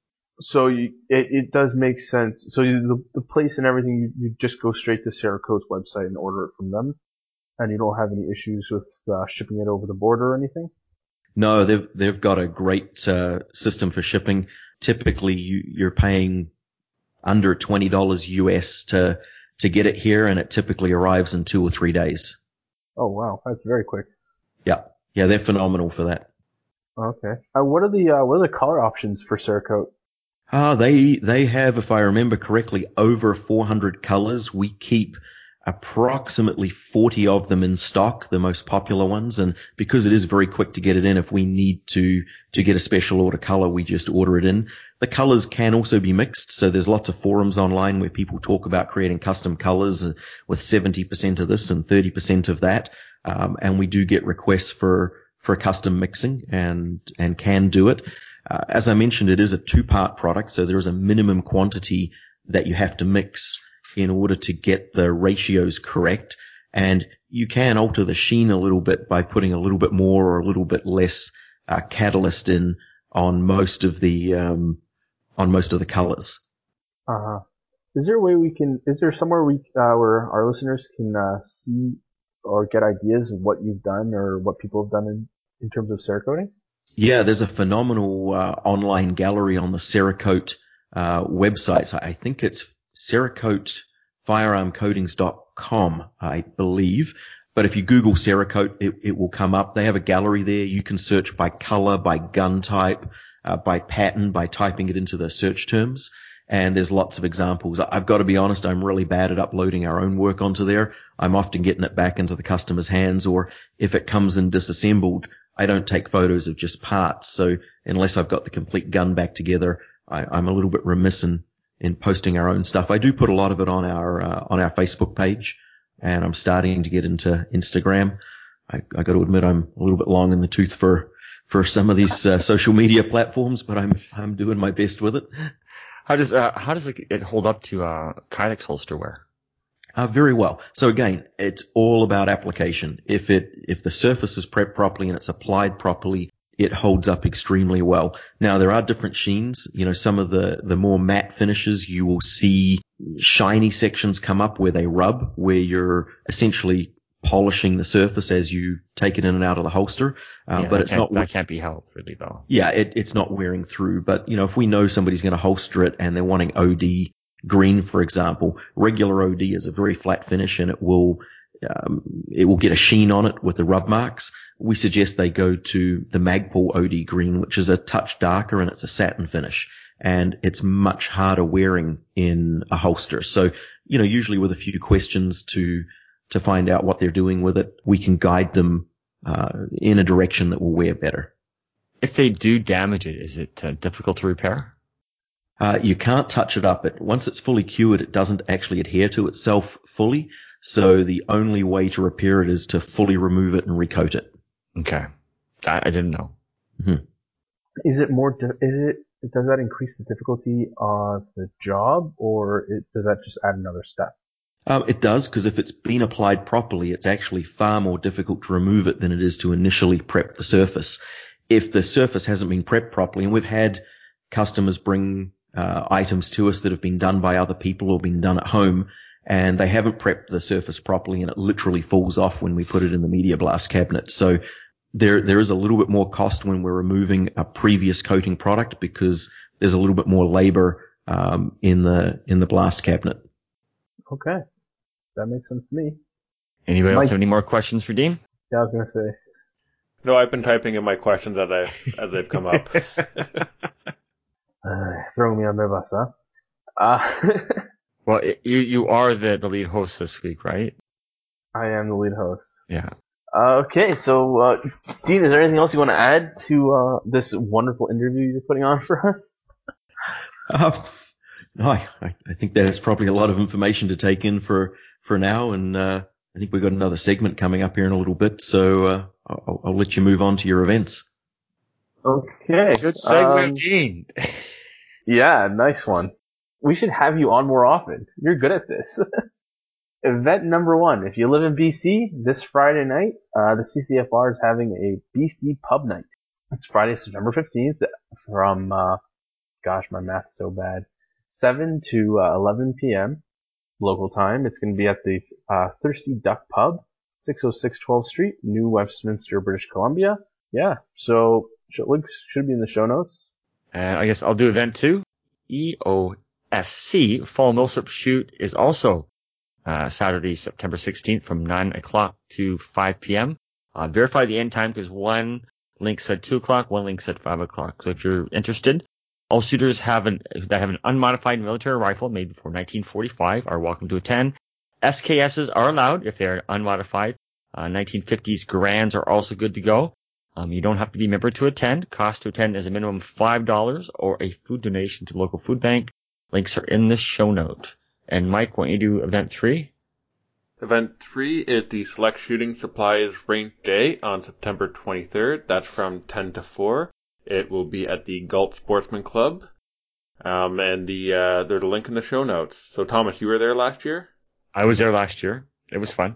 So you, it, it does make sense. So you, the, the place and everything, you, you just go straight to Cerakote's website and order it from them, and you don't have any issues with uh, shipping it over the border or anything? No, they've they've got a great uh, system for shipping. Typically, you, you're paying under twenty dollars U S to to get it here, and it typically arrives in two or three days. Oh wow, that's very quick. Yeah, yeah, they're phenomenal for that. Okay. Uh, what are the uh, what are the color options for Cerakote? Ah, they they have, if I remember correctly, over four hundred colors. We keep approximately forty of them in stock, the most popular ones, and because it is very quick to get it in, if we need to to get a special order color, we just order it in. The colors can also be mixed, so there's lots of forums online where people talk about creating custom colors with seventy percent of this and thirty percent of that, um, and we do get requests for for custom mixing and and can do it. Uh, as I mentioned, it is a two-part product, so there is a minimum quantity that you have to mix in order to get the ratios correct. And you can alter the sheen a little bit by putting a little bit more or a little bit less uh, catalyst in on most of the um, on most of the colors. Uh huh. Is there a way we can? Is there somewhere we uh, where our listeners can uh, see or get ideas of what you've done or what people have done in, in terms of Cerakoting? Yeah, there's a phenomenal uh, online gallery on the Cerakote uh, website. So I think it's Cerakote firearm coatings dot com, I believe. But if you Google Cerakote, it, it will come up. They have a gallery there. You can search by color, by gun type, uh, by pattern, by typing it into the search terms. And there's lots of examples. I've got to be honest, I'm really bad at uploading our own work onto there. I'm often getting it back into the customer's hands, or if it comes in disassembled, I don't take photos of just parts. So unless I've got the complete gun back together, I, I'm a little bit remiss in, in posting our own stuff. I do put a lot of it on our, uh, on our Facebook page, and I'm starting to get into Instagram. I, I got to admit I'm a little bit long in the tooth for, for some of these uh, social media platforms, but I'm, I'm doing my best with it. How does uh, how does it, it hold up to uh, Kydex holster wear? Uh, very well. So again, it's all about application. If it, if the surface is prepped properly and it's applied properly, it holds up extremely well. Now, there are different sheens. You know, some of the, the more matte finishes, you will see shiny sections come up where they rub, where you're essentially polishing the surface as you take it in and out of the holster. Uh, Yeah, but that it's can't- not, that can't be helped really though. yeah, it, it's not wearing through. But, you know, if we know somebody's going to holster it and they're wanting O D green, for example, regular O D is a very flat finish and it will, um, it will get a sheen on it with the rub marks. We suggest they go to the Magpul O D Green, which is a touch darker and it's a satin finish, and it's much harder wearing in a holster. So, you know, usually with a few questions to to find out what they're doing with it, we can guide them uh, in a direction that will wear better. If they do damage it, is it uh, difficult to repair? Uh, you can't touch it up. It, once it's fully cured, it doesn't actually adhere to itself fully. So the only way to repair it is to fully remove it and recoat it. Okay. I, I didn't know. Mm-hmm. Is it more, di- is it, does that increase the difficulty of the job, or it, does that just add another step? Um, it does, because if it's been applied properly, it's actually far more difficult to remove it than it is to initially prep the surface. If the surface hasn't been prepped properly, and we've had customers bring uh, items to us that have been done by other people or been done at home, and they haven't prepped the surface properly, and it literally falls off when we put it in the Media Blast cabinet. So there there is a little bit more cost when we're removing a previous coating product, because there's a little bit more labor um, in the in the blast cabinet. Okay. That makes sense to me. Anybody Mike, else have any more questions for Dean? Yeah, I was going to say. No, I've been typing in my questions as, I, as they've come up. Uh, throwing me on the bus, huh? Uh, Well, it, you you are the, the lead host this week, right? I am the lead host. Yeah. Uh, okay, so, uh, Dean, is there anything else you want to add to, uh, this wonderful interview you're putting on for us? Oh, no, I, I think that's probably a lot of information to take in for, for now, and uh, I think we've got another segment coming up here in a little bit, so uh, I'll, I'll let you move on to your events. Okay. Good segue, um, Dean. Yeah, nice one. We should have you on more often. You're good at this. Event number one. If you live in B C, this Friday night, uh, the C C F R is having a B C pub night. It's Friday, September fifteenth from, uh, gosh, my math is so bad, seven to uh, eleven p.m. local time. It's going to be at the uh, Thirsty Duck Pub, six oh six twelfth Street, New Westminster, British Columbia. Yeah, so links should be in the show notes. And I guess I'll do event two. E O S C, Fall Millsip Shoot, is also uh, Saturday, September sixteenth from nine o'clock to five p.m. Uh, verify the end time, because one link said two o'clock, one link said five o'clock. So if you're interested, all shooters have an, that have an unmodified military rifle made before nineteen forty-five are welcome to attend. S K Ss are allowed if they're unmodified. Uh, nineteen fifties Grands are also good to go. Um, you don't have to be a member to attend. Cost to attend is a minimum of five dollars or a food donation to the local food bank. Links are in the show note. And Mike, why don't you do event three? Event three is the Select Shooting Supplies Range Day on September twenty-third. That's from ten to four. It will be at the Galt Sportsman Club. Um, and the, uh, there's a link in the show notes. So Thomas, you were there last year? I was there last year. It was fun.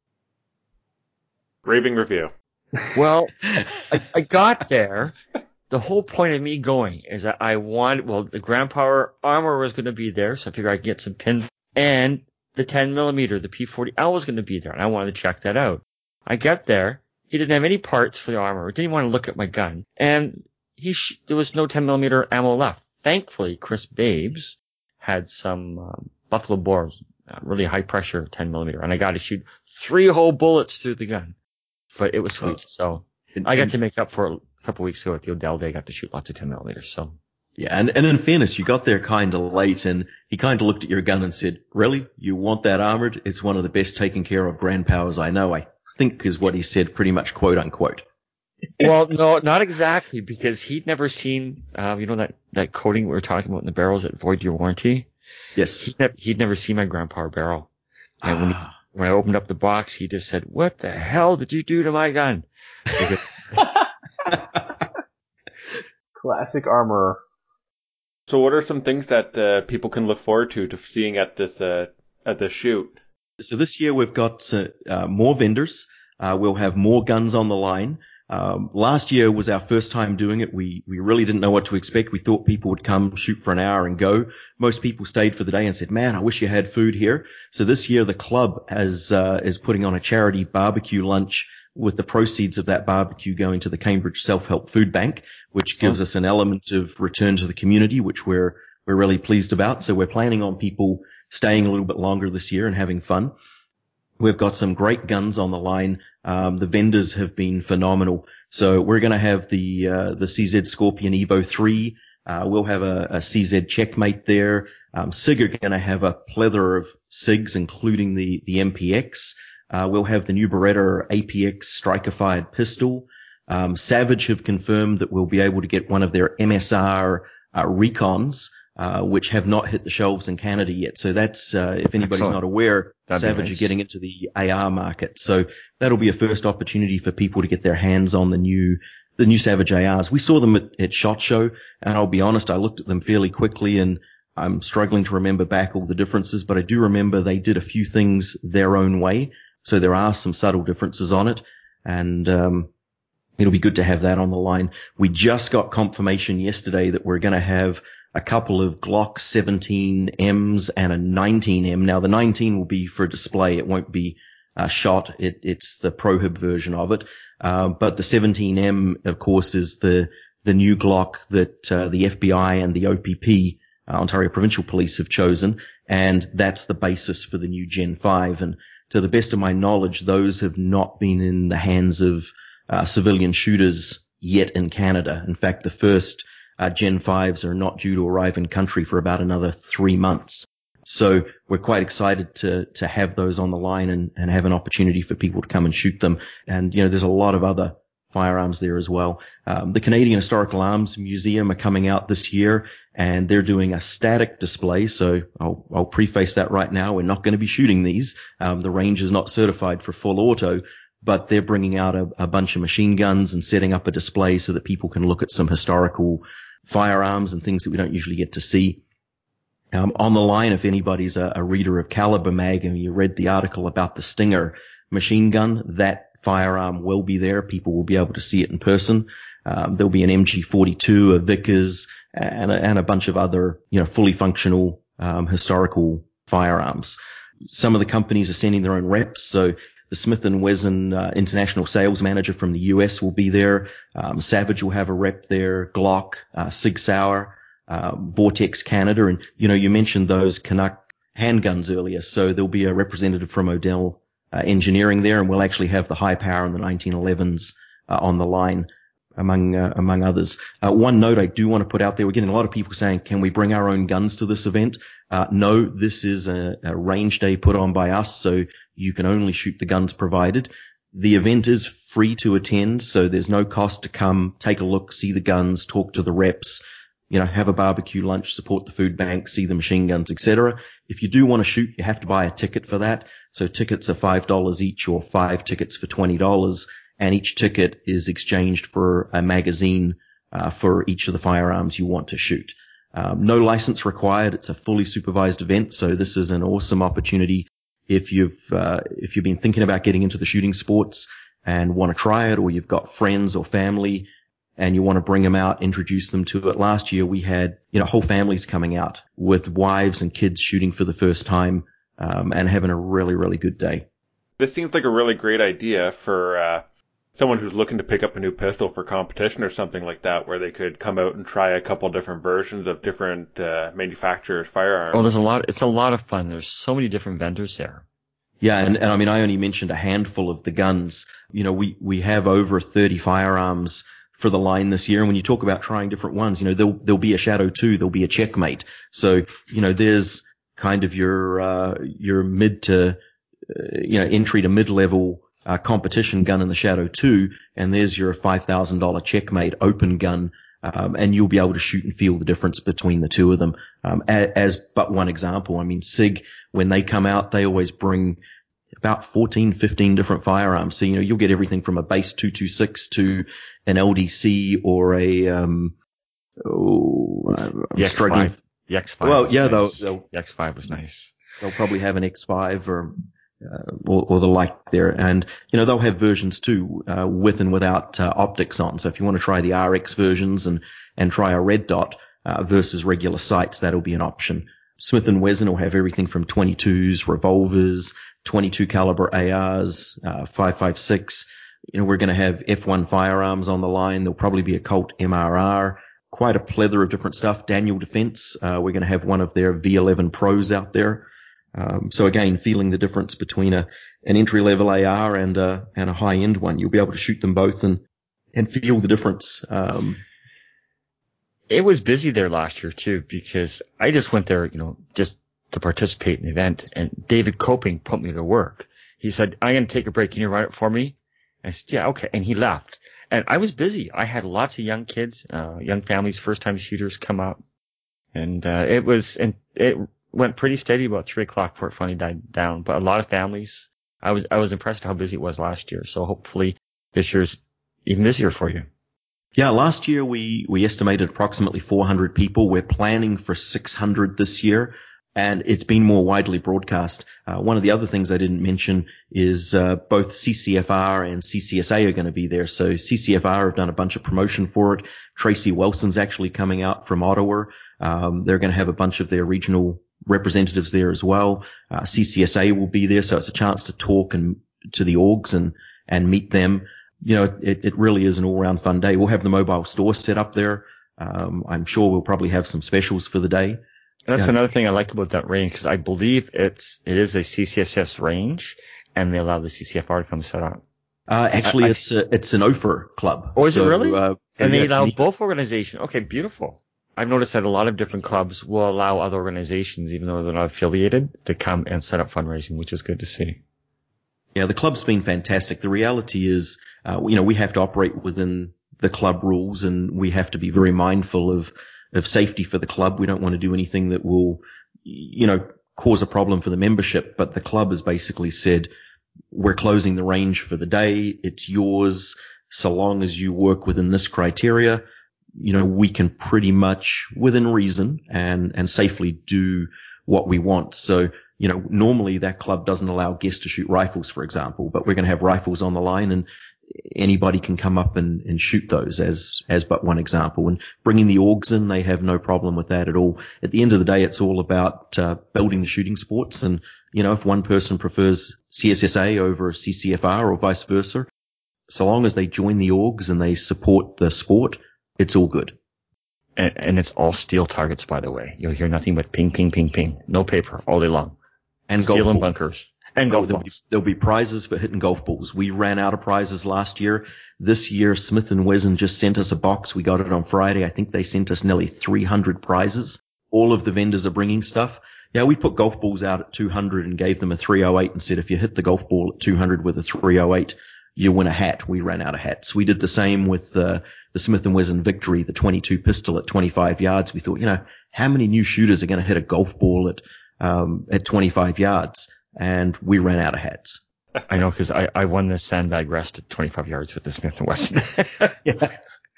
Raving review. Well, I, I got there. The whole point of me going is that I wanted, well, the Grand Power armor was going to be there, so I figured I'd get some pins. And the ten millimeter, the P forty L was going to be there, and I wanted to check that out. I get there. He didn't have any parts for the armor. Didn't even want to look at my gun. And he sh- there was no ten millimeter ammo left. Thankfully, Chris Babes had some um, Buffalo Bore, uh, really high pressure ten millimeter, and I got to shoot three whole bullets through the gun. But it was sweet, so I got to make up for it a couple of weeks ago at the Odell Day. I got to shoot lots of ten millimeters, so. Yeah, and, and in fairness, you got there kind of late, and he kind of looked at your gun and said, really? You want that armored? It's one of the best taken care of Grand Powers I know, I think is what he said, pretty much quote unquote. Well, no, not exactly, because he'd never seen, uh, you know, that, that coating we were talking about in the barrels that void your warranty? Yes. He'd, ne- he'd never seen my Grand Power barrel. And when, he, when I opened up the box, he just said, what the hell did you do to my gun? Classic armorer. So what are some things that uh, people can look forward to to seeing at this uh, at this shoot? So this year we've got uh, uh, more vendors. Uh, we'll have more guns on the line. Um, last year was our first time doing it. We we really didn't know what to expect. We thought people would come, shoot for an hour, and go. Most people stayed for the day and said, "Man, I wish you had food here." So this year the club has uh, is putting on a charity barbecue lunch, with the proceeds of that barbecue going to the Cambridge Self-Help Food Bank, which gives us an element of return to the community, which we're we're really pleased about. So we're planning on people staying a little bit longer this year and having fun. We've got some great guns on the line. Um, the vendors have been phenomenal. So we're going to have the, uh, the C Z Scorpion Evo three. Uh, we'll have a, a C Z Checkmate there. Um, SIG are going to have a plethora of SIGs, including the, the M P X. Uh, we'll have the new Beretta A P X striker-fired pistol. Um, Savage have confirmed that we'll be able to get one of their M S R uh, Recons, uh, which have not hit the shelves in Canada yet. So that's, uh, if anybody's Excellent. not aware, That'd be Savage nice. are getting into the A R market. So that'll be a first opportunity for people to get their hands on the new, the new Savage A Rs. We saw them at, at SHOT Show, and I'll be honest, I looked at them fairly quickly, and I'm struggling to remember back all the differences, but I do remember they did a few things their own way. So there are some subtle differences on it, and um it'll be good to have that on the line. We just got confirmation yesterday that we're going to have a couple of Glock seventeen M's and a nineteen M. Now, the nineteen will be for display. It won't be uh, shot. It, it's the Prohib version of it. Uh, but the seventeen M, of course, is the the new Glock that uh, the F B I and the O P P, uh, Ontario Provincial Police, have chosen, and that's the basis for the new Gen five. And to the best of my knowledge, those have not been in the hands of uh, civilian shooters yet in Canada. In fact, the first uh, Gen fives are not due to arrive in country for about another three months. So we're quite excited to to have those on the line and, and have an opportunity for people to come and shoot them. And, you know, there's a lot of other firearms there as well. Um, the Canadian Historical Arms Museum are coming out this year, and they're doing a static display. So I'll, I'll preface that right now. We're not going to be shooting these. Um, the range is not certified for full auto, but they're bringing out a, a bunch of machine guns and setting up a display so that people can look at some historical firearms and things that we don't usually get to see. Um, on the line, if anybody's a, a reader of Caliber Mag and you read the article about the Stinger machine gun, that firearm will be there. People will be able to see it in person. Um, there'll be an M G forty-two, a Vickers, and a, and a bunch of other, you know, fully functional um, historical firearms. Some of the companies are sending their own reps, so the Smith and Wesson uh, international sales manager from the U S will be there. Um, Savage will have a rep there. Glock, uh, Sig Sauer, uh, Vortex Canada, and you know, you mentioned those Canuck handguns earlier, so there'll be a representative from Odell Uh, engineering there, and we'll actually have the high power and the nineteen elevens uh, on the line, among uh, among others. Uh, one note I do want to put out there: we're getting a lot of people saying, "Can we bring our own guns to this event?" Uh, no, this is a, a range day put on by us, so you can only shoot the guns provided. The event is free to attend, so there's no cost to come, take a look, see the guns, talk to the reps, you know, have a barbecue lunch, support the food bank, see the machine guns, et cetera. If you do want to shoot, you have to buy a ticket for that. So tickets are five dollars each, or five tickets for twenty dollars, and each ticket is exchanged for a magazine uh, for each of the firearms you want to shoot. Um, no license required. It's a fully supervised event, so this is an awesome opportunity if you've uh, if you've been thinking about getting into the shooting sports and want to try it, or you've got friends or family and you want to bring them out, introduce them to it. Last year we had, you know, whole families coming out with wives and kids shooting for the first time, um, and having a really, really good day. This seems like a really great idea for uh, someone who's looking to pick up a new pistol for competition or something like that, where they could come out and try a couple different versions of different uh, manufacturers' firearms. Oh, there's a lot. It's a lot of fun. There's so many different vendors there. Yeah, and, and I mean, I only mentioned a handful of the guns. You know, we, we have over thirty firearms for the line this year. And when you talk about trying different ones, you know, there'll, there'll be a Shadow two, there'll be a Checkmate. So, you know, there's kind of your, uh, your mid to, uh, you know, entry to mid-level, uh, competition gun in the Shadow two. And there's your five thousand dollars Checkmate open gun. Um, and you'll be able to shoot and feel the difference between the two of them. Um, as, as but one example, I mean, SIG, when they come out, they always bring about fourteen, fifteen different firearms. So, you know, you'll get everything from a base two twenty-six to an L D C or a, um, oh, I'm the struggling. X five. The X five. Well, yeah, nice. they'll, they'll, the X five was nice. They'll probably have an X five or, uh, or, or the like there. And, you know, they'll have versions too, uh, with and without, uh, optics on. So if you want to try the R X versions and, and try a red dot, uh, versus regular sights, that'll be an option. Smith and Wesson will have everything from twenty-twos, revolvers, twenty-two caliber A Rs, uh, five five six. You know, we're going to have F one firearms on the line. There'll probably be a Colt M R R, quite a plethora of different stuff. Daniel Defense, uh, we're going to have one of their V eleven Pros out there. Um, so again, feeling the difference between a an entry level A R and a and a high end one, you'll be able to shoot them both and and feel the difference. Um, it was busy there last year too, because I just went there, you know, just to participate in the event, and David Coping put me to work. He said, "I'm going to take a break. Can you run it for me?" I said, "Yeah, okay." And he left. And I was busy. I had lots of young kids, uh, young families, first time shooters come up. And, uh, it was, and it went pretty steady about three o'clock before it finally died down. But a lot of families, I was, I was impressed how busy it was last year. So hopefully this year's even busier for you. Yeah, last year we, we estimated approximately four hundred people. We're planning for six hundred this year. And it's been more widely broadcast. Uh, one of the other things I didn't mention is uh, both C C F R and C C S A are going to be there. So C C F R have done a bunch of promotion for it. Tracy Wilson's actually coming out from Ottawa. Um, they're going to have a bunch of their regional representatives there as well. Uh, C C S A will be there, so it's a chance to talk and to the orgs and and meet them. You know, it, it really is an all-round fun day. We'll have the mobile store set up there. Um, I'm sure we'll probably have some specials for the day. That's Yeah. another thing I like about that range, because I believe it's it is a C C S S range, and they allow the C C F R to come set up. Uh, actually, I, I, it's a, it's an O F R club. Oh, is so, it really? Uh, so and yeah, they it's allow neat. both organizations. Okay, beautiful. I've noticed that a lot of different clubs will allow other organizations, even though they're not affiliated, to come and set up fundraising, which is good to see. Yeah, the club's been fantastic. The reality is, uh, you know, we have to operate within the club rules, and we have to be very mindful of of safety for the club. We don't want to do anything that will, you know, cause a problem for the membership. But the club has basically said, we're closing the range for the day. It's yours. So long as you work within this criteria, you know, we can pretty much within reason and, and safely do what we want. So, you know, normally that club doesn't allow guests to shoot rifles, for example, but we're going to have rifles on the line, and anybody can come up and, and shoot those as, as but one example. And bringing the orgs in, they have no problem with that at all. At the end of the day, it's all about uh, building the shooting sports. And, you know, if one person prefers C S S A over C C F R or vice versa, so long as they join the orgs and they support the sport, it's all good. And, and it's all steel targets, by the way. You'll hear nothing but ping, ping, ping, ping. No paper all day long. And steel golf and balls. bunkers. And golf there'll balls. Be, there'll be prizes for hitting golf balls. We ran out of prizes last year. This year, Smith and Wesson just sent us a box. We got it on Friday. I think they sent us nearly three hundred prizes. All of the vendors are bringing stuff. Yeah, we put golf balls out at two hundred and gave them a three oh eight and said, if you hit the golf ball at two hundred with a three oh eight, you win a hat. We ran out of hats. We did the same with uh, the Smith and Wesson Victory, the twenty-two pistol at twenty-five yards. We thought, you know, how many new shooters are going to hit a golf ball at um, at twenty-five yards? And we ran out of hats. I know, because I, I won this sandbag rest at twenty-five yards with the Smith and Wesson. Yeah.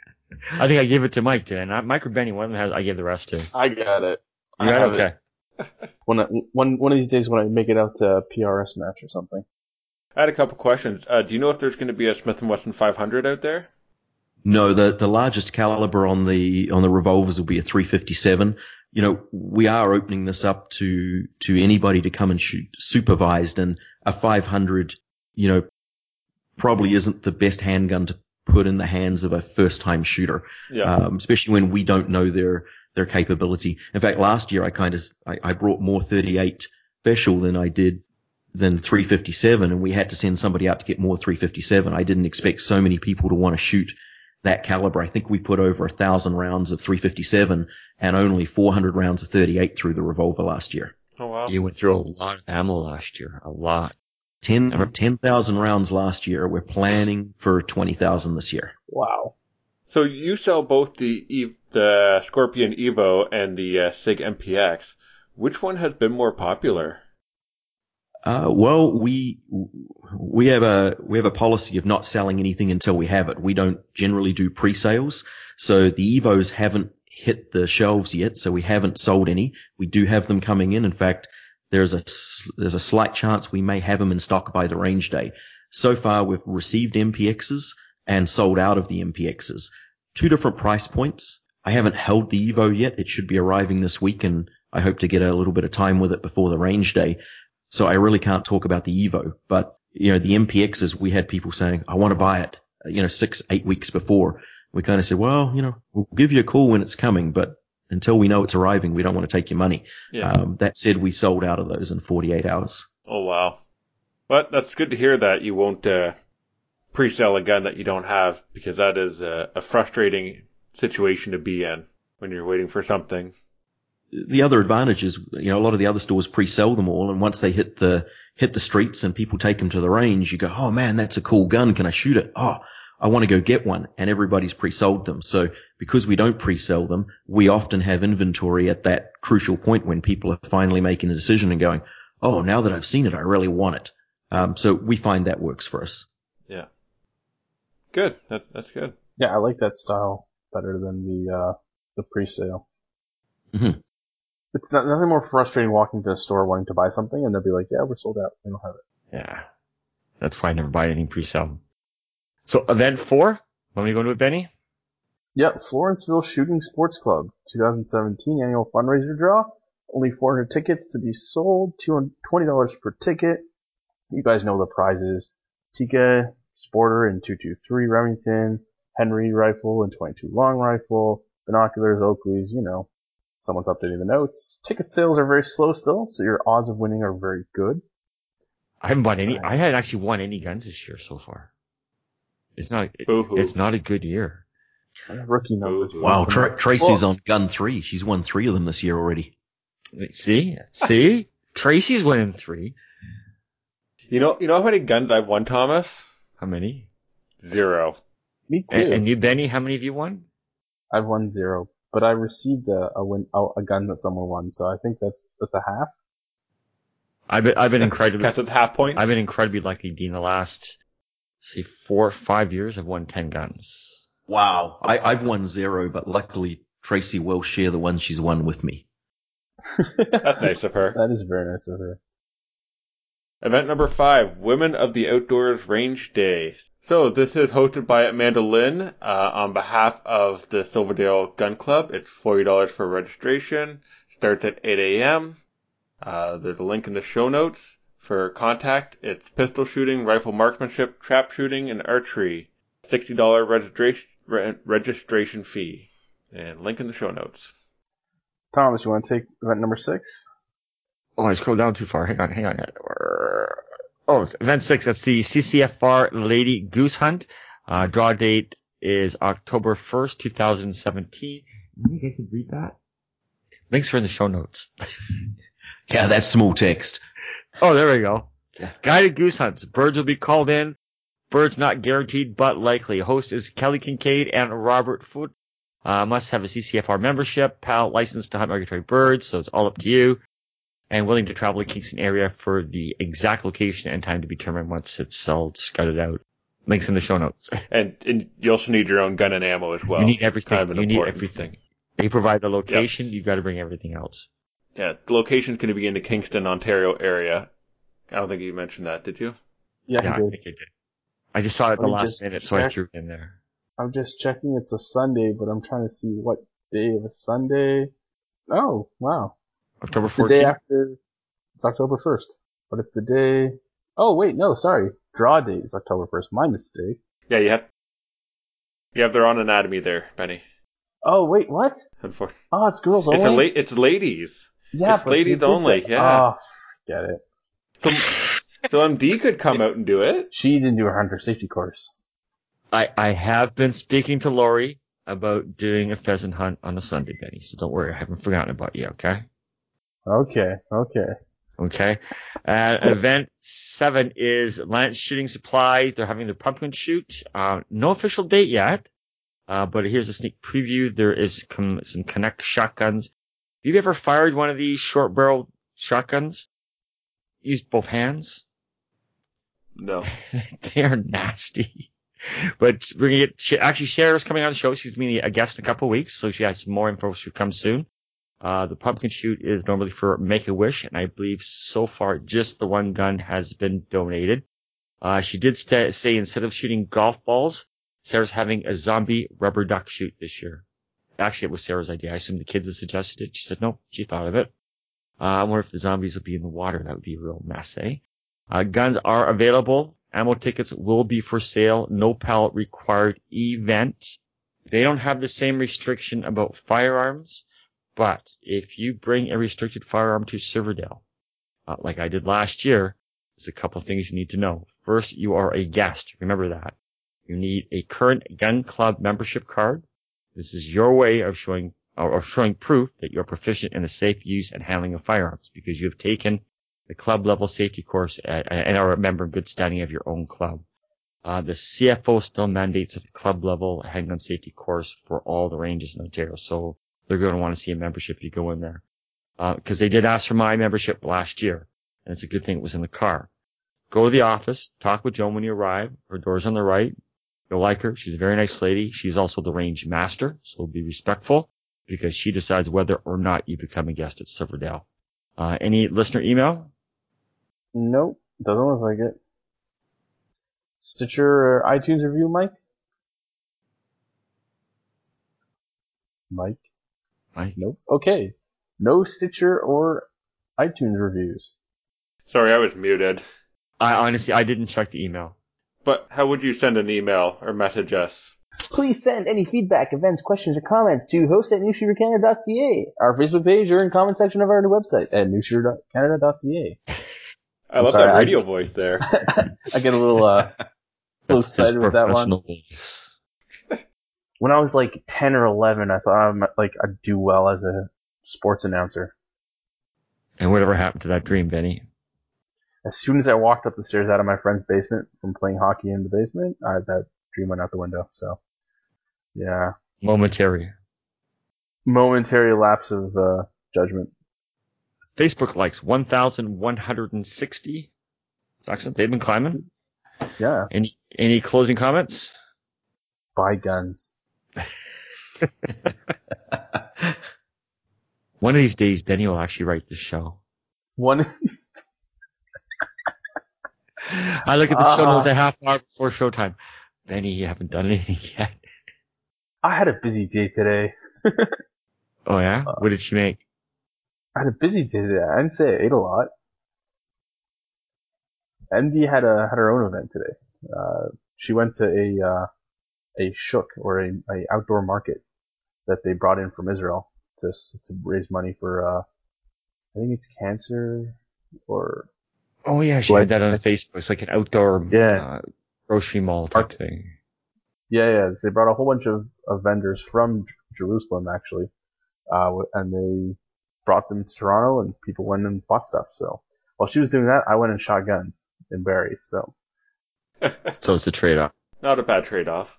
I think I gave it to Mike, did I not? Mike or Benny, one of them has, I gave the rest to. I got it. You got it? Okay. One, one, one of these days when I make it out to a P R S match or something. I had a couple questions. Uh, do you know if there's going to be a Smith and Wesson five hundred out there? No, the, the largest caliber on the, on the revolvers will be a three fifty-seven. You know, we are opening this up to, to anybody to come and shoot supervised, and a five hundred, you know, probably isn't the best handgun to put in the hands of a first time shooter. Yeah. Um, especially when we don't know their, their capability. In fact, last year I kind of, I, I brought more thirty-eight special than I did than three fifty-seven, and we had to send somebody out to get more three fifty-seven. I didn't expect so many people to want to shoot that caliber. I think we put over a thousand rounds of three fifty-seven and only four hundred rounds of thirty-eight through the revolver last year. Oh, wow. You went through a lot of ammo last year. A lot. ten thousand rounds last year. We're planning for twenty thousand this year. Wow. So you sell both the Ev- the Scorpion Evo and the uh, SIG M P X. Which one has been more popular? Uh, well, we, we have a, we have a policy of not selling anything until we have it. We don't generally do pre-sales. So the Evos haven't hit the shelves yet. So we haven't sold any. We do have them coming in. In fact, there's a, there's a slight chance we may have them in stock by the range day. So far, we've received M P Xs and sold out of the M P Xs. Two different price points. I haven't held the Evo yet. It should be arriving this week, and I hope to get a little bit of time with it before the range day. So I really can't talk about the Evo, but you know, the M P Xs, we had people saying, I want to buy it, you know, six, eight weeks before. We kind of said, well, you know, we'll give you a call when it's coming, but until we know it's arriving, we don't want to take your money. Yeah. Um, that said, we sold out of those in forty-eight hours. Oh, wow. But that's good to hear that you won't uh, pre-sell a gun that you don't have, because that is a, a frustrating situation to be in when you're waiting for something. The other advantage is, you know, a lot of the other stores pre-sell them all, and once they hit the hit the streets and people take them to the range, you go, oh man, that's a cool gun. Can I shoot it? Oh, I want to go get one. And everybody's pre-sold them. So because we don't pre-sell them, we often have inventory at that crucial point when people are finally making a decision and going, oh, now that I've seen it, I really want it. Um, so we find that works for us. Yeah. Good. That, that's good. Yeah, I like that style better than the uh the pre-sale. Mm-hmm. It's not, nothing more frustrating walking to a store wanting to buy something and they'll be like, yeah, we're sold out. We don't have it. Yeah. That's why I never buy anything pre-sale. So event four, when we go to it, Benny? Yep, Florenceville Shooting Sports Club, twenty seventeen annual fundraiser draw. Only four hundred tickets to be sold, two hundred twenty dollars per ticket. You guys know the prizes. Tika Sporter and two twenty-three Remington, Henry rifle and twenty-two long rifle, binoculars, Oakleys, you know. Someone's updating the notes. Ticket sales are very slow still, so your odds of winning are very good. I haven't bought any, I haven't actually won any guns this year so far. It's not, it, it's not a good year. Rookie numbers. Wow, Tra- Tracy's on gun three. She's won three of them this year already. See? See? Tracy's winning three. You know, you know how many guns I've won, Thomas? How many? Zero. Me too. And, and you, Benny, how many have you won? I've won zero, but I received a a, win, a a gun that someone won, so I think that's that's a half. I've been, I've been incredibly, That's with half points. I've been incredibly lucky. In the last, say, four or five years, I've won ten guns. Wow. I, I've won zero, but luckily Tracy will share the ones she's won with me. That's nice of her. That is very nice of her. Event number five, Women of the Outdoors Range Day. So this is hosted by Amanda Lynn uh, on behalf of the Silverdale Gun Club. It's forty dollars for registration. Starts at eight a.m. Uh, there's a link in the show notes for contact. It's pistol shooting, rifle marksmanship, trap shooting, and archery. sixty dollars registration re- registration fee. And link in the show notes. Thomas, you want to take event number six? Oh, I scrolled down too far. Hang on, hang on. Oh, it's event six. That's the C C F R Lady Goose Hunt. Uh, draw date is October first, twenty seventeen. You guys can read that. Links are in the show notes. Yeah, that's small text. Oh, there we go. Guided goose hunts. Birds will be called in. Birds not guaranteed, but likely. Host is Kelly Kincaid and Robert Foote. Uh, must have a C C F R membership, P A L license to hunt migratory birds, so it's all up to you. And willing to travel to Kingston area for the exact location and time to be determined once it's all scouted out. Links in the show notes. And, and you also need your own gun and ammo as well. You need everything. Kind of an you need important everything. thing. They provide the location. Yep. You've got to bring everything else. Yeah, the location's going to be in the Kingston, Ontario area. I don't think you mentioned that, did you? Yeah, Yeah, he I did. think I did. I just saw it at the Let me last just minute, so I check. threw it in there. I'm just checking. It's a Sunday, but I'm trying to see what day of a Sunday. Oh, wow. October The day fourteenth. after. It's October first. But it's the day. Oh, wait, no, sorry. Draw date is October first. My mistake. Yeah, you have, you have their own anatomy there, Benny. Oh, wait, what? Unfortunately. Oh, it's girls only? It's a la- it's ladies. Yeah, it's but ladies they did only, that- yeah. Oh, get it. So, so M D could come out and do it. She didn't do her hunter safety course. I, I have been speaking to Lori about doing a pheasant hunt on a Sunday, Benny, so don't worry. I haven't forgotten about you, okay? Okay, okay. Okay. Uh, event seven is Lance Shooting Supply. They're having their pumpkin shoot. Uh, no official date yet, uh, but here's a sneak preview. There is com- some Connect shotguns. Have you ever fired one of these short barrel shotguns? Use both hands? No. They are nasty. But we're gonna get, actually Sarah's coming on the show. She's going to be a guest in a couple of weeks, so she has some more info should come soon. Uh, the pumpkin shoot is normally for Make-A-Wish, and I believe so far just the one gun has been donated. Uh, she did st- say instead of shooting golf balls, Sarah's having a zombie rubber duck shoot this year. Actually, it was Sarah's idea. I assume the kids had suggested it. She said no, she thought of it. Uh, I wonder if the zombies will be in the water. That would be a real mess, eh? Uh, guns are available. Ammo tickets will be for sale. No P A L required event. They don't have the same restriction about firearms, But if you bring a restricted firearm to Silverdale, uh, like I did last year, there's a couple of things you need to know. First, you are a guest. Remember that. You need a current gun club membership card. This is your way of showing or showing proof that you're proficient in the safe use and handling of firearms because you have taken the club level safety course at, and are a member in good standing of your own club. Uh, the C F O still mandates a club level handgun safety course for all the ranges in Ontario. So they're going to want to see a membership if you go in there. Uh, cause they did ask for my membership last year, and it's a good thing it was in the car. Go to the office, talk with Joan when you arrive. Her door's on the right. You'll like her. She's a very nice lady. She's also the range master, so be respectful because she decides whether or not you become a guest at Silverdale. Uh, any listener email? Nope, doesn't look like it. Stitcher or iTunes review, Mike? Mike? Mike? Nope. Okay. No Stitcher or iTunes reviews. Sorry, I was muted. I honestly, I didn't check the email. But how would you send an email or message us? Please send any feedback, events, questions, or comments to host at new shooter canada dot c a, our Facebook page, or in the comment section of our new website at new shooter canada dot c a. I love sorry, that radio I, voice there. I get a little, uh, little excited with that one. When I was like ten or eleven, I thought I'm, like, I'd do well as a sports announcer. And whatever happened to that dream, Benny? As soon as I walked up the stairs out of my friend's basement from playing hockey in the basement, I, that dream went out the window. So, yeah. Momentary. Momentary lapse of uh, judgment. Facebook likes one thousand one hundred sixty. It's excellent. They've been climbing. Yeah. Any any closing comments? Buy guns. One of these days, Benny will actually write this show. One. I look at the uh, show notes a half hour before showtime. Benny, you haven't done anything yet. I had a busy day today. Oh yeah? Uh, What did she make? I had a busy day today. I didn't say I ate a lot. Envy had a had her own event today. Uh, she went to a uh, a shuk or a, a outdoor market that they brought in from Israel to to raise money for uh, I think it's cancer or. Oh yeah, she Like, had that on Facebook. It's like an outdoor yeah. uh, grocery mall type thing. Yeah, yeah. They brought a whole bunch of, of vendors from J- Jerusalem, actually, uh, and they brought them to Toronto, and people went and bought stuff. So while she was doing that, I went and shot guns in Barrie. So. So it's a trade-off. Not a bad trade-off.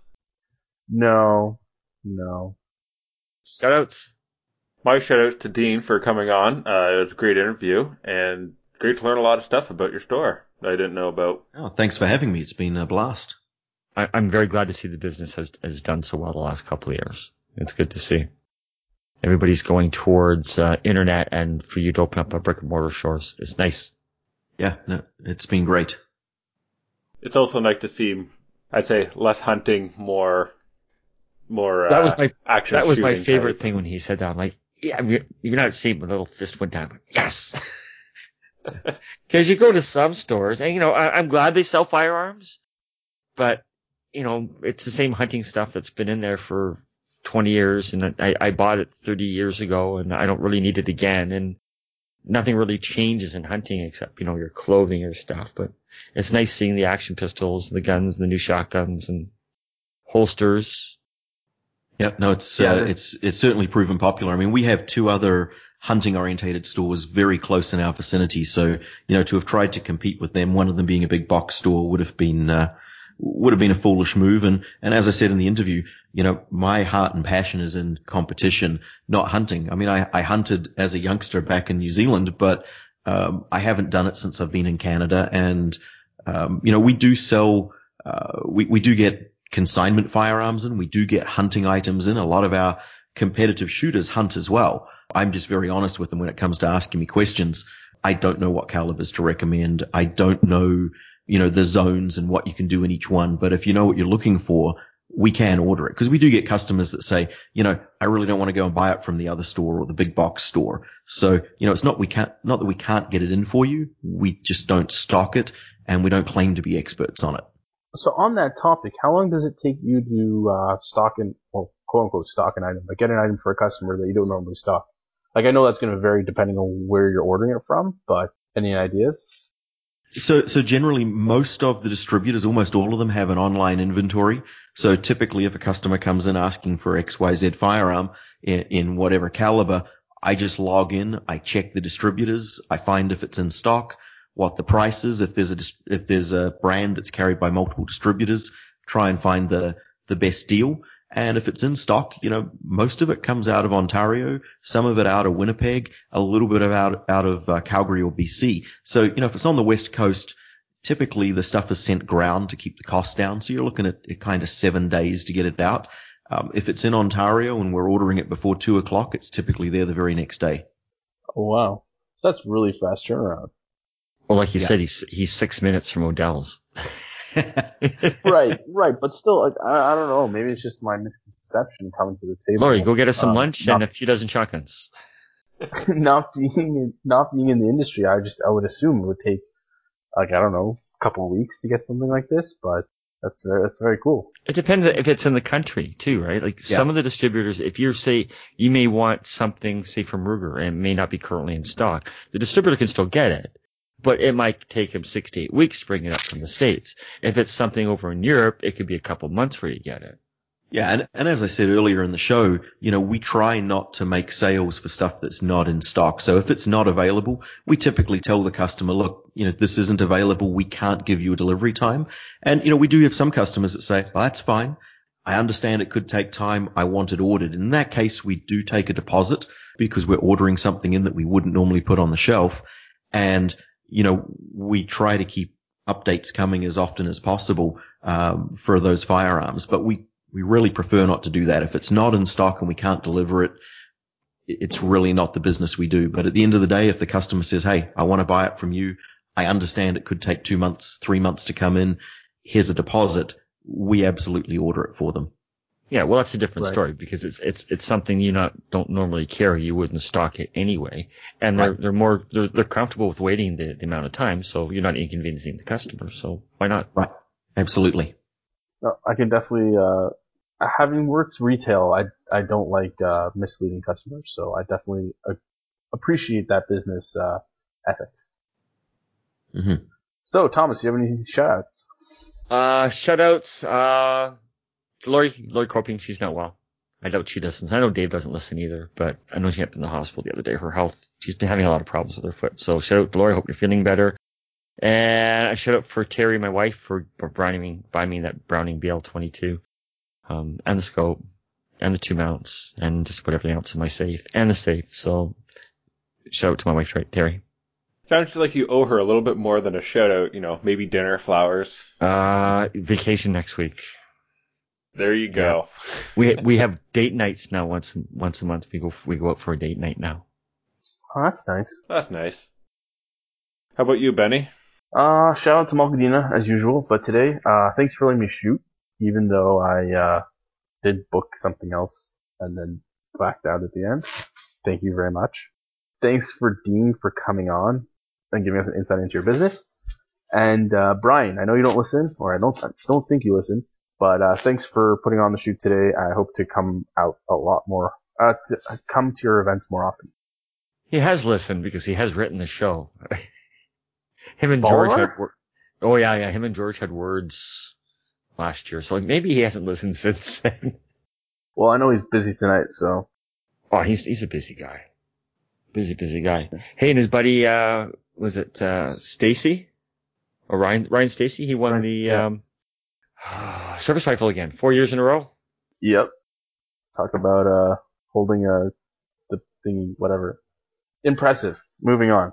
No, no. Shoutouts. My shout-out to Dean for coming on. Uh, it was a great interview, and great to learn a lot of stuff about your store that I didn't know about. Oh, thanks for having me. It's been a blast. I, I'm very glad to see the business has has done so well the last couple of years. It's good to see. Everybody's going towards uh, internet, and for you to open up a brick and mortar stores, it's nice. Yeah, no, it's been great. It's also nice to see, I'd say, less hunting, more, more uh, that was my action. That was my shooting favorite type. thing when he said that. I'm like, yeah, you're, you're not seeing my little fist went down. Yes. Because you go to some stores, and you know, I, I'm glad they sell firearms, but you know, it's the same hunting stuff that's been in there for twenty years, and I, I bought it thirty years ago, and I don't really need it again, and nothing really changes in hunting except, you know, your clothing or stuff. But it's nice seeing the action pistols, the guns, the new shotguns, and holsters. Yep, no, it's Yeah, uh, it's it's certainly proven popular. I mean, we have two other hunting-orientated stores very close in our vicinity, so you know, to have tried to compete with them, one of them being a big box store, would have been uh, would have been a foolish move. And and as I said in the interview, you know, my heart and passion is in competition, not hunting. I mean, I, I hunted as a youngster back in New Zealand, but um, I haven't done it since I've been in Canada. And um, you know, we do sell, uh, we we do get consignment firearms in, we do get hunting items in. A lot of our competitive shooters hunt as well. I'm just very honest with them when it comes to asking me questions. I don't know what calibers to recommend. I don't know, you know, the zones and what you can do in each one. But if you know what you're looking for, we can order it, because we do get customers that say, you know, I really don't want to go and buy it from the other store or the big box store. So, you know, it's not we can't, not that we can't get it in for you. We just don't stock it, and we don't claim to be experts on it. So on that topic, how long does it take you to uh, stock an, well, quote unquote, stock an item, like get an item for a customer that you don't normally stock? Like, I know that's going to vary depending on where you're ordering it from, but any ideas? So, so generally, most of the distributors, almost all of them, have an online inventory. So typically, if a customer comes in asking for X Y Z firearm in, in whatever caliber, I just log in, I check the distributors, I find if it's in stock, what the price is, if there's a if there's a brand that's carried by multiple distributors, try and find the the best deal. And if it's in stock, you know, most of it comes out of Ontario, some of it out of Winnipeg, a little bit of out, out of uh, Calgary or B C. So, you know, if it's on the West Coast, typically the stuff is sent ground to keep the costs down. So you're looking at, at kind of seven days to get it out. Um, if it's in Ontario and we're ordering it before two o'clock, it's typically there the very next day. Oh, wow. So that's really fast turnaround. Well, like you Yeah. said, he's he's six minutes from Odell's. Right, right. But still, like, I, I don't know. Maybe it's just my misconception coming to the table. Lori, go get us some Um, lunch not, and a few dozen shotguns. not being in, not being in the industry, I just I would assume it would take, like, I don't know, a couple of weeks to get something like this. But that's very, that's very cool. It depends if it's in the country too, right? Like Yeah. some of the distributors, if you're say you may want something, say from Ruger, and it may not be currently in stock, the distributor can still get it, but it might take him six to eight weeks to bring it up from the States. If it's something over in Europe, it could be a couple months for you to get it. Yeah, and, and as I said earlier in the show, you know, we try not to make sales for stuff that's not in stock. So if it's not available, we typically tell the customer, look, you know, this isn't available. We can't give you a delivery time. And, you know, we do have some customers that say, well, that's fine. I understand it could take time. I want it ordered. In that case, we do take a deposit because we're ordering something in that we wouldn't normally put on the shelf. And, you know, we try to keep updates coming as often as possible, um, for those firearms, but we, We really prefer not to do that. If it's not in stock and we can't deliver it, it's really not the business we do. But at the end of the day, if the customer says, hey, I want to buy it from you, I understand it could take two months, three months to come in, here's a deposit, we absolutely order it for them. Yeah, well, that's a different Right. story because it's it's it's something you not don't normally carry. You wouldn't stock it anyway, and they're Right. they're more they're, they're comfortable with waiting the, the amount of time, so you're not inconveniencing the customer. So why not? Right. Absolutely. No, I can definitely, uh, having worked retail, I, I don't like, uh, misleading customers. So I definitely uh, appreciate that business, uh, ethic. Mm-hmm. So, Thomas, do you have any shout-outs? Uh, shutouts. Uh, Lori Lori Corping, she's not well. I doubt she listens. I know Dave doesn't listen either, but I know she ended up in the hospital the other day. Her health, she's been having a lot of problems with her foot. So shout out to Lori. Hope you're feeling better. And I shout out for Terry, my wife, for, for Browning, buying me that Browning B L twenty-two, um, and the scope, and the two mounts, and just put everything else in my safe, and the safe. So, shout out to my wife, Terry. Sounds like you owe her a little bit more than a shout out, you know, maybe dinner, flowers. Uh, vacation next week. There you go. We, we have date nights now once, once a month. We go, we go out for a date night now. Oh, that's nice. That's nice. How about you, Benny? Uh, shout out to Malgadina, as usual, but today, uh, thanks for letting me shoot, even though I, uh, did book something else and then backed out at the end. Thank you very much. Thanks for Dean for coming on and giving us an insight into your business. And, uh, Brian, I know you don't listen, or I don't, I don't think you listen, but, uh, thanks for putting on the shoot today. I hope to come out a lot more, uh, to come to your events more often. He has listened because he has written the show. Him and Follower? George had wor- oh yeah, yeah, him and George had words last year, so maybe he hasn't listened since then. Well, I know he's busy tonight, so. Oh, he's he's a busy guy. Busy, busy guy. Hey, and his buddy, uh, was it, uh, Stacy? Or Ryan, Ryan Stacy? He won Right, the, yeah. um, service rifle again. Four years in a row. Yep. Talk about, uh, holding a, the thingy, whatever. Impressive. Moving on.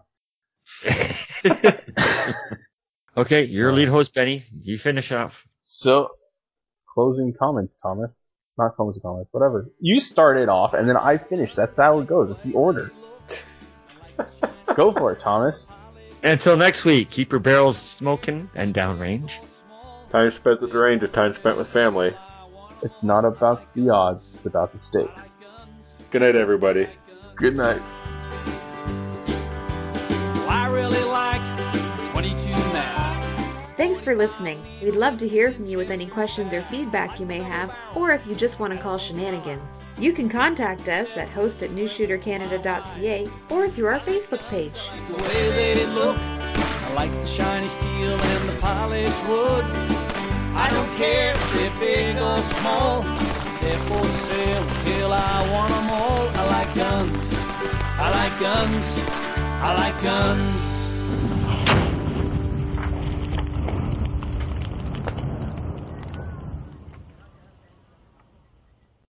Okay, you're Uh, lead host, Benny. You finish off. So, closing comments, Thomas. Not closing comments, whatever. You started off, and then I finished. That's how it goes. It's the order. Go for it, Thomas. Until next week, keep your barrels smoking and downrange. Time spent at the range is time spent with family. It's not about the odds, it's about the stakes. Good night, everybody. Good night. Well, I really like twenty-two Mag. Thanks for listening. We'd love to hear from you with any questions or feedback you may have, or if you just want to call shenanigans. You can contact us at host at new shooter canada dot c a or through our Facebook page. The way that it look, I like the shiny steel and the polished wood. I don't care if they're big or small, they're for sale, hell I want them all. I like guns, I like guns, I like guns.